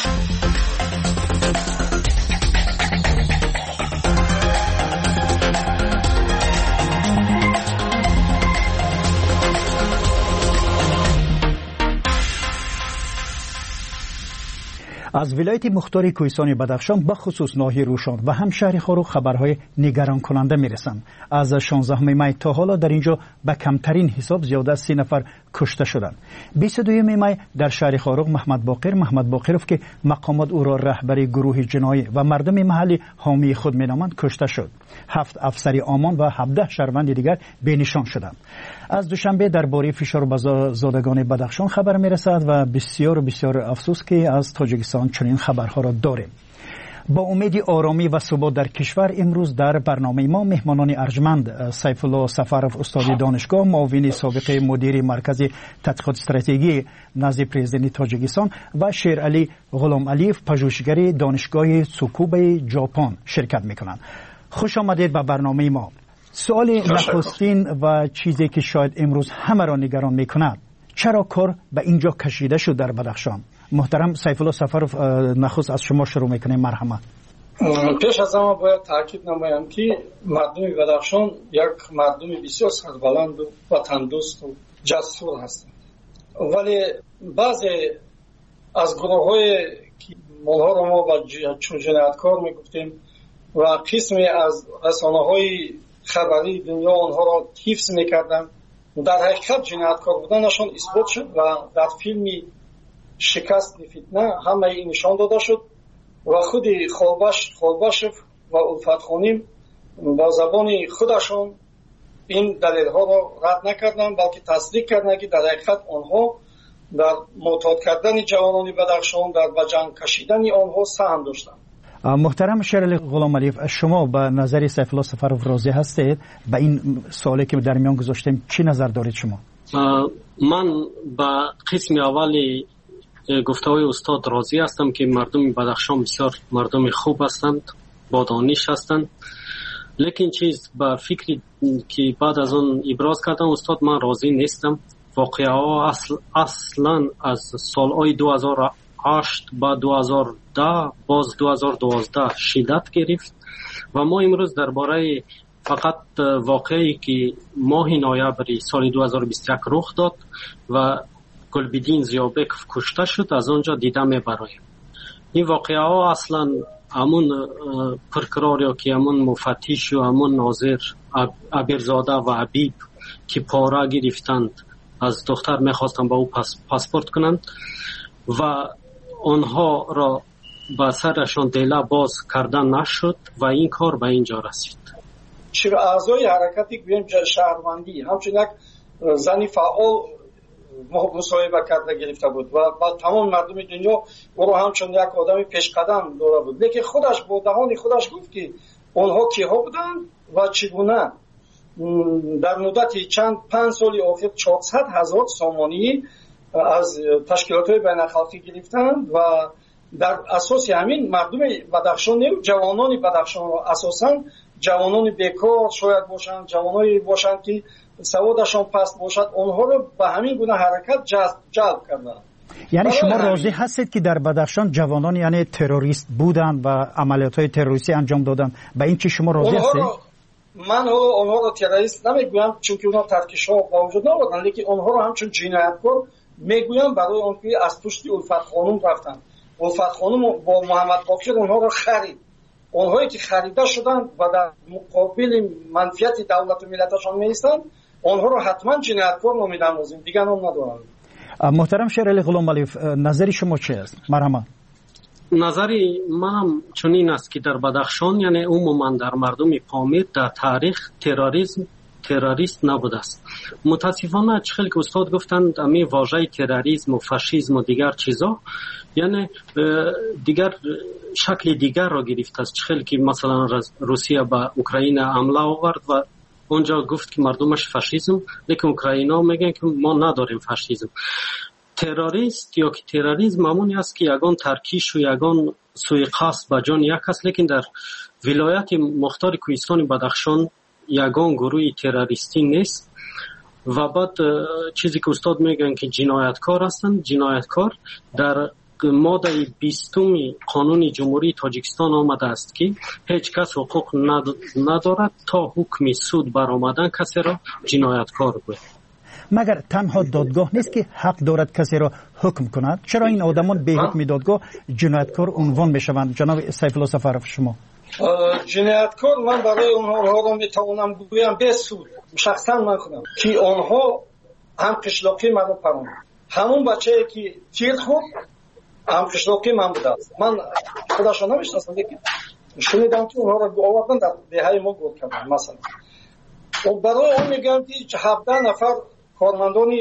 از ولایت مختار کوهستان بدخشان به خصوص ناحیه روشان و هم شهر خارو خبرهای نگران کننده میرسند. از شانزدهم می تا حالا در اینجا به کمترین حساب زیاده از سی نفر کشته شدند. بیست و دوم می در شهر خارو محمد باقر محمد باقروف که مقامات او را رهبری گروه جنایی و مردم محلی حامی خود مینامند کشته شد. هفت افسر آمان و هفده شهروند دیگر بینشان شدند. از دوشنبه درباره فشار بر زادگان بدخشان خبر میرسد و بسیار بسیار افسوس که از تاجیکستان چنین خبرها را داریم. با امید آرامی و ثبات در کشور امروز در برنامه ما مهمانان ارجمند سیف الله سفرов استاد دانشگاه معاون سابق مدیر مرکز تحقیقات استراتژی نزد پرزیدنت تاجیکستان و شیرعلی غلام علیف پژوهشگر دانشگاه تسوکوب ژاپن شرکت میکنند. خوش آمدید به برنامه ما. سوال نخستین و چیزی که شاید امروز همه را نگران میکند، چرا کار به اینجا کشیده شد در بدخشان؟ محترم سیف الله سفرов نخست از شما شروع میکنیم. مرحمت. پیش از همه باید تاکید نمایم که مردم بدخشان یک مردم بسیار سربلند و وطندوست و جسور هستند، ولی بعضی از گروه های که مالها را ما با جنایتکار میگفتیم و قسمی از رسانه های خبری دنیا آنها را حفظ میکردن، در حقیقت جنایتکار بودنشان اثبات شد و در فیلم شکست فتنه همه این نشان داده شد و خود خالباش خالباشف و الفت خانیم با زبان خودشان این دلیل ها را رد نکردند، بلکه تصدیق کردند که در حقیقت آنها در معتاد کردن جوانان بدخشان، در به جنگ کشیدن آنها سهم داشتند. محترم شیرعلی غلامعلی، شما به نظر سیف الله سفرов راضی هستید؟ به این سوالی که در میان گذاشتیم چی نظر دارید شما؟ من با قسم اولی گفته‌های استاد راضی هستم که مردم بدخشان بسیار مردم خوب هستند، با دانش هستند، لیکن چیز با فکری که بعد از اون ابراز کردن استاد من راضی نیستم. واقعه ها اصل اصلا از سالهای دو هزار و هشت با دو هزار و ده باز دو هزار و دوازده شدت گرفت و ما امروز درباره فقط واقعی که ماه نوامبر سال دو هزار و بیست و یک رخ داد و گلبدین زیابکف کشته شد از آنجا دیده میبرایم. این واقعه ها اصلا همون پرکرار یا که همون مفتیش و همون ناظر ابرزاده و حبیب که پاره گرفتند از دختر میخواستند با او پاس، پاسپورت کنند و آنها را با سرشان دیله باز کردن نشد و این کار به اینجا رسید. چرا اعضای حرکتی گویم شهروندی همچنین یک زنی فعال مصاحبه کرده گرفته بود و با تمام مردم دنیا او را همچون یک آدم پیشقدم داره بود، لیکن خودش با دهان خودش گفت که آنها کیها بودند و چگونه در مدت چند پنج سال اخیر چهارصد هزار سامانی از تشکیلات های بین الخلقی گرفتند و در اساس همین مردم بدخشان جوانان بدخشان را اساسا جوانان بیکار شاید باشند، جوانایی باشند که سوادشان پست باشد، آنها رو به همین گونه حرکت جذب جلب کردند. یعنی شما راضی هستید که در بدخشان جوانان یعنی تروریست بودند و عملیات‌های تروریستی انجام دادند؟ به این چی شما راضی هستید؟ من آنها رو تروریست نمیگویم چون که اونها ترکیش‌ها با وجود نبودند، لیکن آنها رو همچون جنایتکار میگویم برای آنکه از پشت الفت خانم رفتند. الفت خانم با محمد باقر آنها رو خرید. آنهایی که خریده شدند و در مقابل منفعت دولت و ملتشان میستند آنها رو حتما جنایتکار نمی‌دانیم، دیگه نام ندارند. محترم شیرعلی غلامعلی، نظر شما چی است؟ مرحبا. نظری منم چنین است که در بدخشان یعنی عموما در مردم پامیر در تاریخ تروریسم تروریست نبوده است. متاسفانه چخیل که استاد گفتند امی واژه تروریسم و فاشیسم و دیگر چیزا یعنی دیگر شکل دیگر را گرفته است. چخیل که مثلا روسیه با اوکراین حمله آورد و اونجا گفت که مردمش فاشیسم، لیکن اوکراینا میگن که ما نداریم فاشیسم. تروریست یا که تروریسم همونی است که یگان ترکیش و یگان سوءقصد به جان یک است، لیکن در ولایت مختار کوهستان بدخشان یگان گروه تروریستی نیست. و بعد چیزی که استاد میگن که جنایتکار هستند، جنایتکار در ماده بیستم قانون جمهوری تاجیکستان آمده است که هیچ کس حقوق ندارد تا حکم سود برآمدن کسی را جنایتکار گوید. مگر تنها دادگاه نیست که حق دارد کسی را حکم کند؟ چرا این آدمان به حکم دادگاه جنایتکار عنوان میشوند؟ جناب سیف الله سفرov شما جنایتکار من برای اونها را میتوانم بگویم به سود شخصا من خودم که آنها هم قشلاقی من رو پروند، همون بچه‌ای که تیر خورد هم قشلاقی من بوده است. من خودش را نمیشناسم لیکن شنیدم که اونها را آوردن در دهه ما گفت کردن. مثلا و برای اون میگم که هفده نفر کارمندان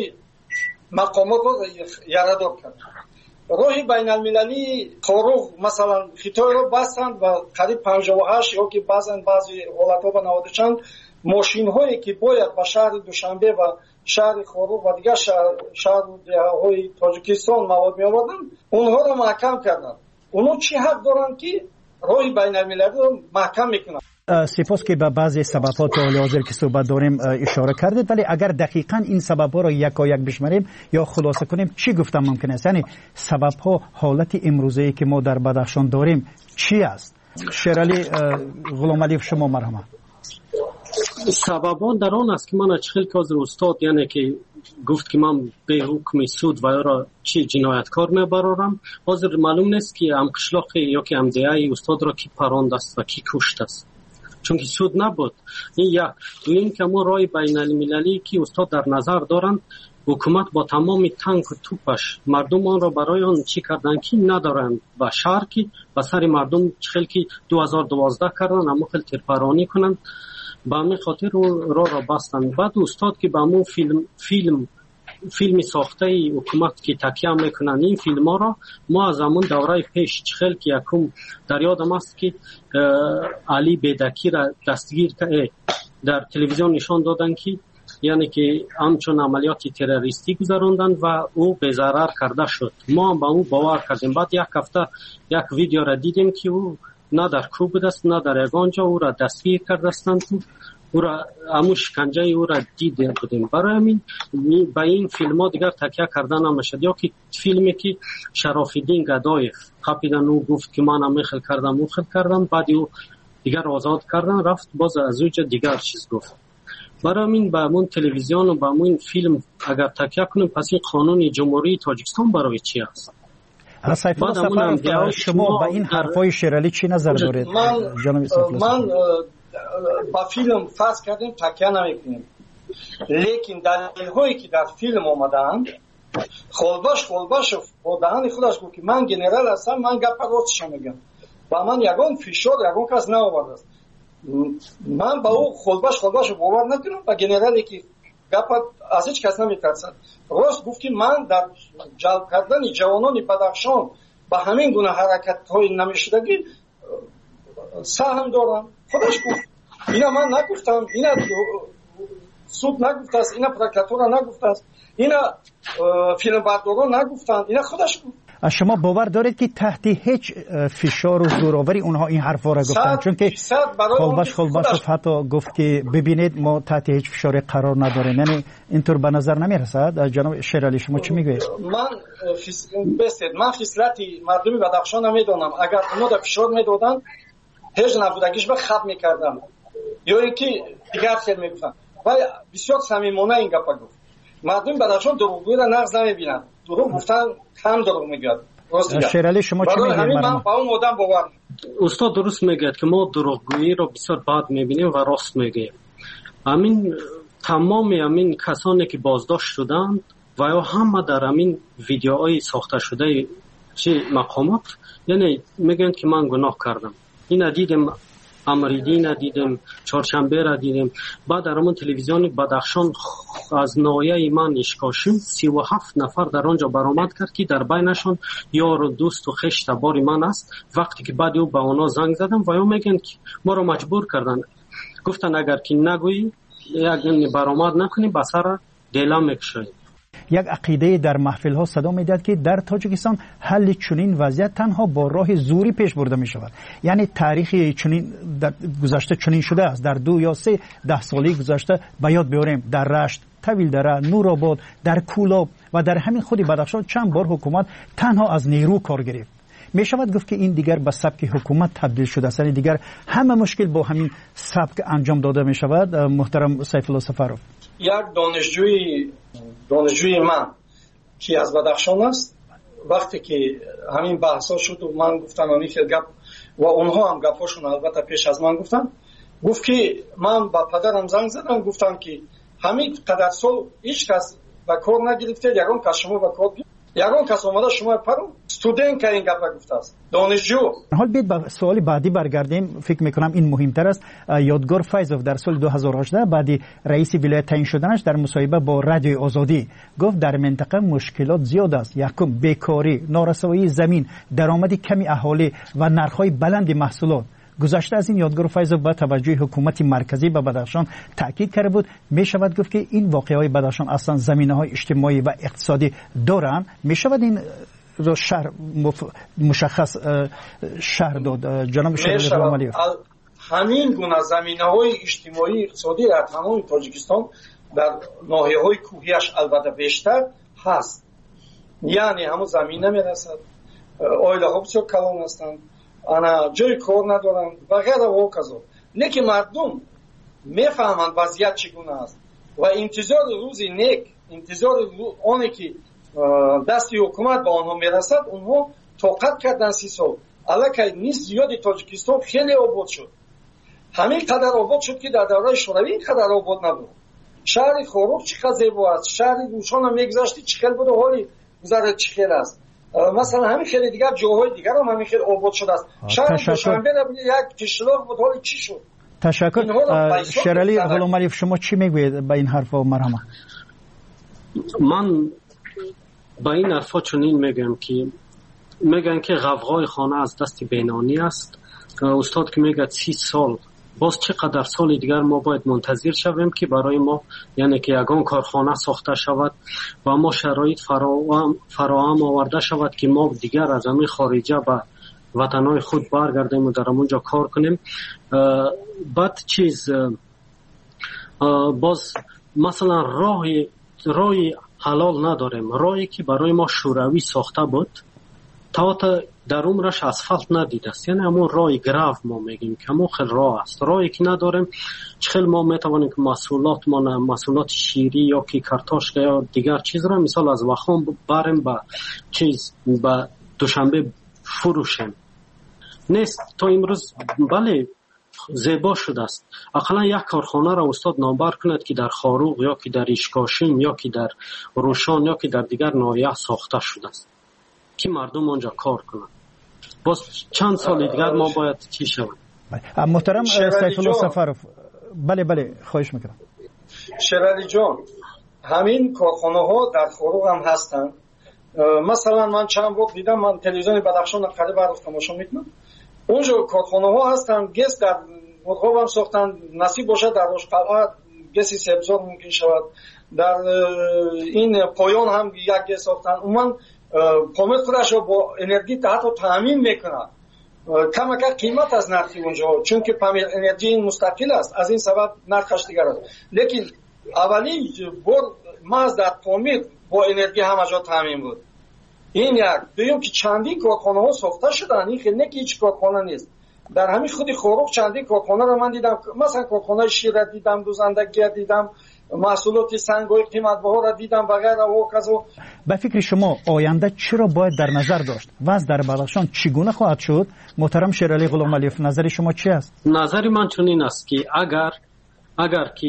مقامات رو یارادار کردن. راهی بین المللی خاروق مثلا خطای رو بستند و قریب پنجاه و هشت یا که بعضن بعضی حالت ها به نود و چند ماشین هایی که باید به شهر دوشنبه و شهر خاروق و دیگر شهر, شهر های تاجیکستان مواد می آوردن، اونها رو محکم کردن. اونها چی حق دارن که راهی بین المللی رو محکم میکنن؟ سپاس که به بعضی سبب‌ها تا حال حاضر که صحبت داریم اشاره کردید، ولی اگر دقیقاً این سبب‌ها را یکا یک بشماریم یا خلاصه کنیم چی گفتم ممکن است؟ یعنی سبب‌ها حالت امروزی که ما در بدخشان داریم چی است؟ شیرالی غلامعلی شما مرحمت. سببان در آن است که من چخیل که از استاد یعنی که گفت که من به حکم سود و یا را چی جنایتکار میبرارم، حاضر معلوم نیست که ام قشلاق یا که ام دیای استاد را کی پراند است و کی کشت است، چون که سود نبود. این یک دویم که ما رای بین المللی که استاد در نظر دارند، حکومت با تمام تانک و توپش مردم آن را برای آن چی کردن که ندارند و شهر که و سر مردم چخیل که دو هزار و دوازده کردن اما خیلی ترپرانی کنند با همین خاطر رو را را بستند. بعد استاد که با همون فیلم فیلم فیلمی ساخته حکومت که تکیه میکنن این فیلم ها را ما از همون دوره پیش چخیل که یکم در یادم است که علی بیدکی را دستگیر در تلویزیون نشان دادن که یعنی که همچون عملیات تروریستی گذراندن و او به ضرر کرده شد. ما هم با اون باور کردیم. بعد یک هفته یک ویدیو را دیدیم که او نه در کوب است نه در ایوانجا او را دستگیر کرده استند، او را همون شکنجه او را دیده بودیم. برای همین با این فیلم ها دیگر تکیه کردن نمیشد. یا که فیلمی که شرافالدین گدایف قپیدن او گفت که من هم میخل کردم میخل کردم، بعد او دیگر آزاد کردن رفت باز از اوجا دیگر چیز گفت. برای همین با همون تلویزیون و با همون فیلم اگر تکیه کنیم پس این قانون جمهوری تاجیکستان برای چی است؟ سیف الله سفرов شما با این حرفای شیرالی چی نظر دارید؟ من من با فیلم فرض کردیم تکیه نمیکنیم، لیکن دلیل هایی که در فیلم آمدن خولباش خولباش با دهن خودش گفت که من گنرال هستم، من گپ راستش میگم و من یگان فشار یگان کس نآورده است. من با او خولباش خولباش باور نکنم و گنرالی که گپ از هیچ کس نمیترسد. راست گفتی من در جلب کردن جوانان بدخشان با همین گونه حرکت های نمیشدگی سهم دارم. خودش گفت، اینا من نگفتم، اینا سود نگفته است، اینا پروکراتور نگفته است، اینا فیلم برداران نگفتن، اینا خودش گفت. شما باور دارید که تحت هیچ فشار و زوراوری اونها این حرفا را گفتن؟ چون که خلباش خلباشوف حتی گفت که ببینید ما تحت هیچ فشاری قرار نداریم، یعنی اینطور به نظر نمیرسد؟ جناب شیرالی شما چی میگوید؟ من بستید من خصلتی مردمی بدخشان نمیدونم، اگر اونا در فشار میدادن هیچ نبودگیش به خب میکردم یا اینکه دیگر خیلی میگفتن و بسیار صمیمانه این گپا گفت. مردم بدخشان دروغگویی را نقض نمیبینن، دروغ گفتن هم دروغ میگن. شیرالی شما چی میگید؟ من با اون آدم باور استاد درست میگه که ما دروغگویی را بسیار بد میبینیم و راست میگه. همین تمام همین کسانی که بازداشت شدند و یا همه در همین ویدیوهای ساخته شده چه مقامات یعنی میگن که من گناه کردم. این دیدیم امریدین دیدیم، چهارشنبه را دیدیم. بعد در همون تلویزیون بدخشان از نایه من اشکاشم سی و هفت نفر در آنجا برآمد کرد که در بینشان یار و دوست و خشت تبار من است. وقتی که بعد او به اونا زنگ زدم و یا میگن که ما رو مجبور کردن، گفتن اگر که نگویی یک برآمد نکنی به سر دیلا میکشی. یک عقیده در محفل ها صدا میداد که در تاجیکستان حل چنین وضعیت تنها با راه زوری پیش برده می شود. یعنی تاریخی چنین در گذشته چنین شده است. در دو یا سه ده سالی گذشته به یاد بیاریم در رشت، طویل دره، نورآباد، در کولاب و در همین خود بدخشان چند بار حکومت تنها از نیرو کار گرفت. می شود گفت که این دیگر به سبک حکومت تبدیل شده است. یعنی دیگر همه مشکل با همین سبک انجام داده می شود. محترم سیف الله سفرov، یک دانشجوی دانشجوی من که از بدخشان است، وقتی که همین بحثا شد و من گفتم همین که گپ و اونها هم گپاشون البته پیش از من گفتن، گفت که من با پدرم زنگ زدم گفتم که همین قدر سال هیچ کس با کار نگرفته، یگان کس شما با کار یگان کس اومده شما پرو استودنت که این گپ گفته است، دانشجو. حال بیت به سوال بعدی برگردیم. فکر میکنم این مهمتر است. یادگار فیضوف در سال دو هزار و هجده بعد رئیس ولایت تعیین شدنش در مصاحبه با رادیو آزادی گفت در منطقه مشکلات زیاد است. یکم بیکاری، نارسایی زمین، درآمد کمی اهالی و نرخ‌های بلند محصولات. گذشته از این یادگار فیضوف با توجه حکومت مرکزی به بدخشان تاکید کرده بود. می شود گفت که این واقعه‌های بدخشان اصلا زمینه‌های اجتماعی و اقتصادی دارند. می شود این رو شهر مشخص شهر داد. جناب شیرالی غلامعلی، همین گونه زمینه‌های اجتماعی اقتصادی در تمام تاجیکستان در ناحیه‌های کوهیش البته بیشتر هست. یعنی همون زمین نمی‌رسد، عائله‌ها بسیار کلان هستند، انا جای کار ندارن و غیره و کذا. لیکن مردم میفهمند وضعیت چگونه است و انتظار روزی نیک، انتظار آنی که دستی حکومت به آنها میرسد، اونها طاقت کردن سی سال. الکی نیست زیادی تاجیکستان خیلی آباد شد، همین قدر آباد شد که در دوره شوروی این قدر آباد نبود. شهر خوروغ چقدر زیبا است، شهر روشان هم میگذشتی چقدر بود و حالی گذرد چقدر است. مثلا همین خیلی دیگر جاهای دیگر هم همین خیلی آباد شده است. شهر دوشنبه یک قشلاق بود، حالی چی شد؟ تشکر. شیرعلی غلامعلیف، شما چی میگوید به این حرفا مرحمه؟ من با این حرفا چنین میگم که میگن که غوغای خانه از دست بینانی است. استاد که میگه سی سال، باز چقدر سال دیگر ما باید منتظر شویم که برای ما یعنی که یگان کارخانه ساخته شود و ما شرایط فراهم فراهم آورده شود که ما دیگر از همین خارجه به وطنهای خود برگردیم و در اونجا کار کنیم. بعد چیز باز مثلا راه راه حلال نداریم، راهی که برای ما شوروی ساخته بود تا تا در عمرش اسفالت ندیده است، یعنی همون راه گراو ما میگیم که همون خیلی راه است. راهی که نداریم چخیل ما میتوانیم که محصولات ما محصولات شیری یا که کارتاش یا دیگر چیز را مثال از وخام بریم به چیز به دوشنبه فروشیم. نیست تا امروز بله زیبا شده است، اقلا یک کارخانه را استاد نامبر کند که در خاروغ یا که در اشکاشیم یا که در روشان یا که در دیگر ناحیه ساخته شده است که مردم آنجا کار کنند. باز چند سال دیگر ما باید چی شود؟ محترم سیف الله سفرов، بله بله خواهش میکنم. شیرعلی جان، همین کارخانه ها در خاروغ هم هستند. مثلا من چند وقت دیدم، من تلویزیون بدخشان قریب برای تماشا میکنم، اونجا کارخانه ها هستند، گس در مرغاب هم ساختن، نصیب باشه در روشقلعه گسی سبزار ممکن شود، در این پایان هم یک گس ساختن. اون پامت خودش رو با انرژی تحت تامین میکنه، کم کم قیمت از نرخی اونجا، چون که پامت انرژی مستقل است، از این سبب نرخش دیگر است. لیکن اولی بار ماز در پامت با انرژی همه جا تامین بود. این یک. دویم که چندین کارخانه ها ساخته شدن، این خیلی نه که هیچ کارخانه نیست. در همین خودی خوروغ چندین کارخانه رو من دیدم، مثلا کارخانه شیر را دیدم، دوزندگی دیدم، محصولات سنگ‌های قیمت بها را دیدم و غیره و کذا. به فکر شما آینده چرا باید در نظر داشت؟ وضع در بدخشان چگونه خواهد شد؟ محترم شیرعلی غلامعلیف، نظر شما چی است؟ نظر من چنین است که اگر اگر که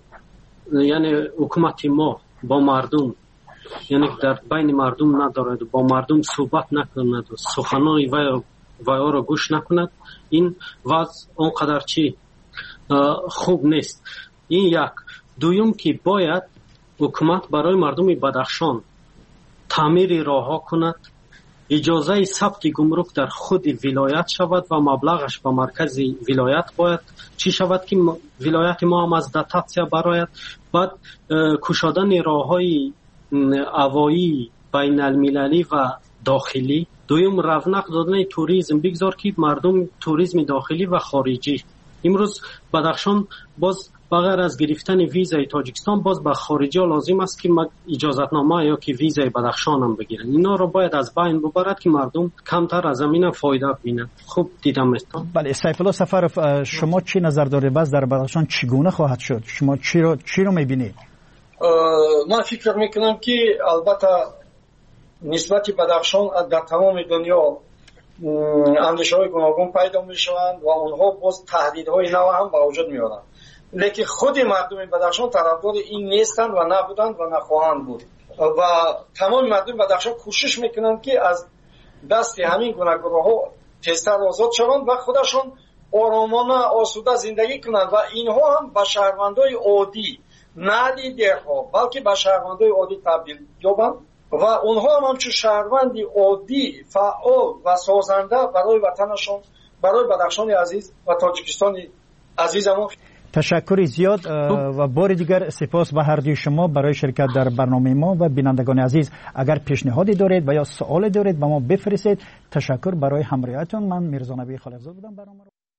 یعنی حکومت ما با مردم یعنی در بین مردم ندارد، با مردم صحبت نکند و سخنان وی وی را گوش نکند، این وضع اونقدر چی خوب نیست. این یک. دویم که باید حکومت برای مردم بدخشان تعمیر راهها کند، اجازه ثبت گمرک در خود ولایت شود و مبلغش به مرکز ولایت باید چی شود که ولایت ما هم از دتاتسیا برآید. بعد کشادن راههای هوایی بین المللی و داخلی. دویم رونق دادن توریسم، بگذار که مردم توریسم داخلی و خارجی. امروز بدخشان باز بغیر از گرفتن ویزای تاجیکستان باز به خارجی ها لازم است که اجازتنامه یا که ویزای بدخشان هم بگیرن. اینا رو باید از بین ببرد که مردم کمتر از همین فایده ببینن. خوب دیدم است. بله سیف الله سفرов، شما چی نظر دارید؟ باز در بدخشان چگونه خواهد شد؟ شما چی رو چی رو می‌بینید؟ من فکر میکنم که البته نسبت بدخشان در تمام دنیا اندیشه‌های گوناگون پیدا میشوند و اونها باز تهدیدهای نو هم به وجود میارند. لیکن خود مردم بدخشان طرفدار این نیستند و نبودند و نخواهند بود و تمام مردم بدخشان کوشش میکنند که از دست همین گوناگونها تیزتر آزاد شوند و خودشان آرامانه آسوده زندگی کنند و اینها هم به شهروندای عادی نه لیدرها بلکه به شهروندای عادی تبدیل یابند و اونها هم همچون شهروندی عادی فعال و سازنده برای وطنشان، برای بدخشان عزیز و تاجیکستان عزیزمون. تشکر زیاد و بار دیگر سپاس به هر دوی شما برای شرکت در برنامه ما و بینندگان عزیز. اگر پیشنهادی دارید و یا سوالی دارید به ما بفرستید. تشکر برای همراهیتون. من میرزا نبی خالقزاد بودم. برنامه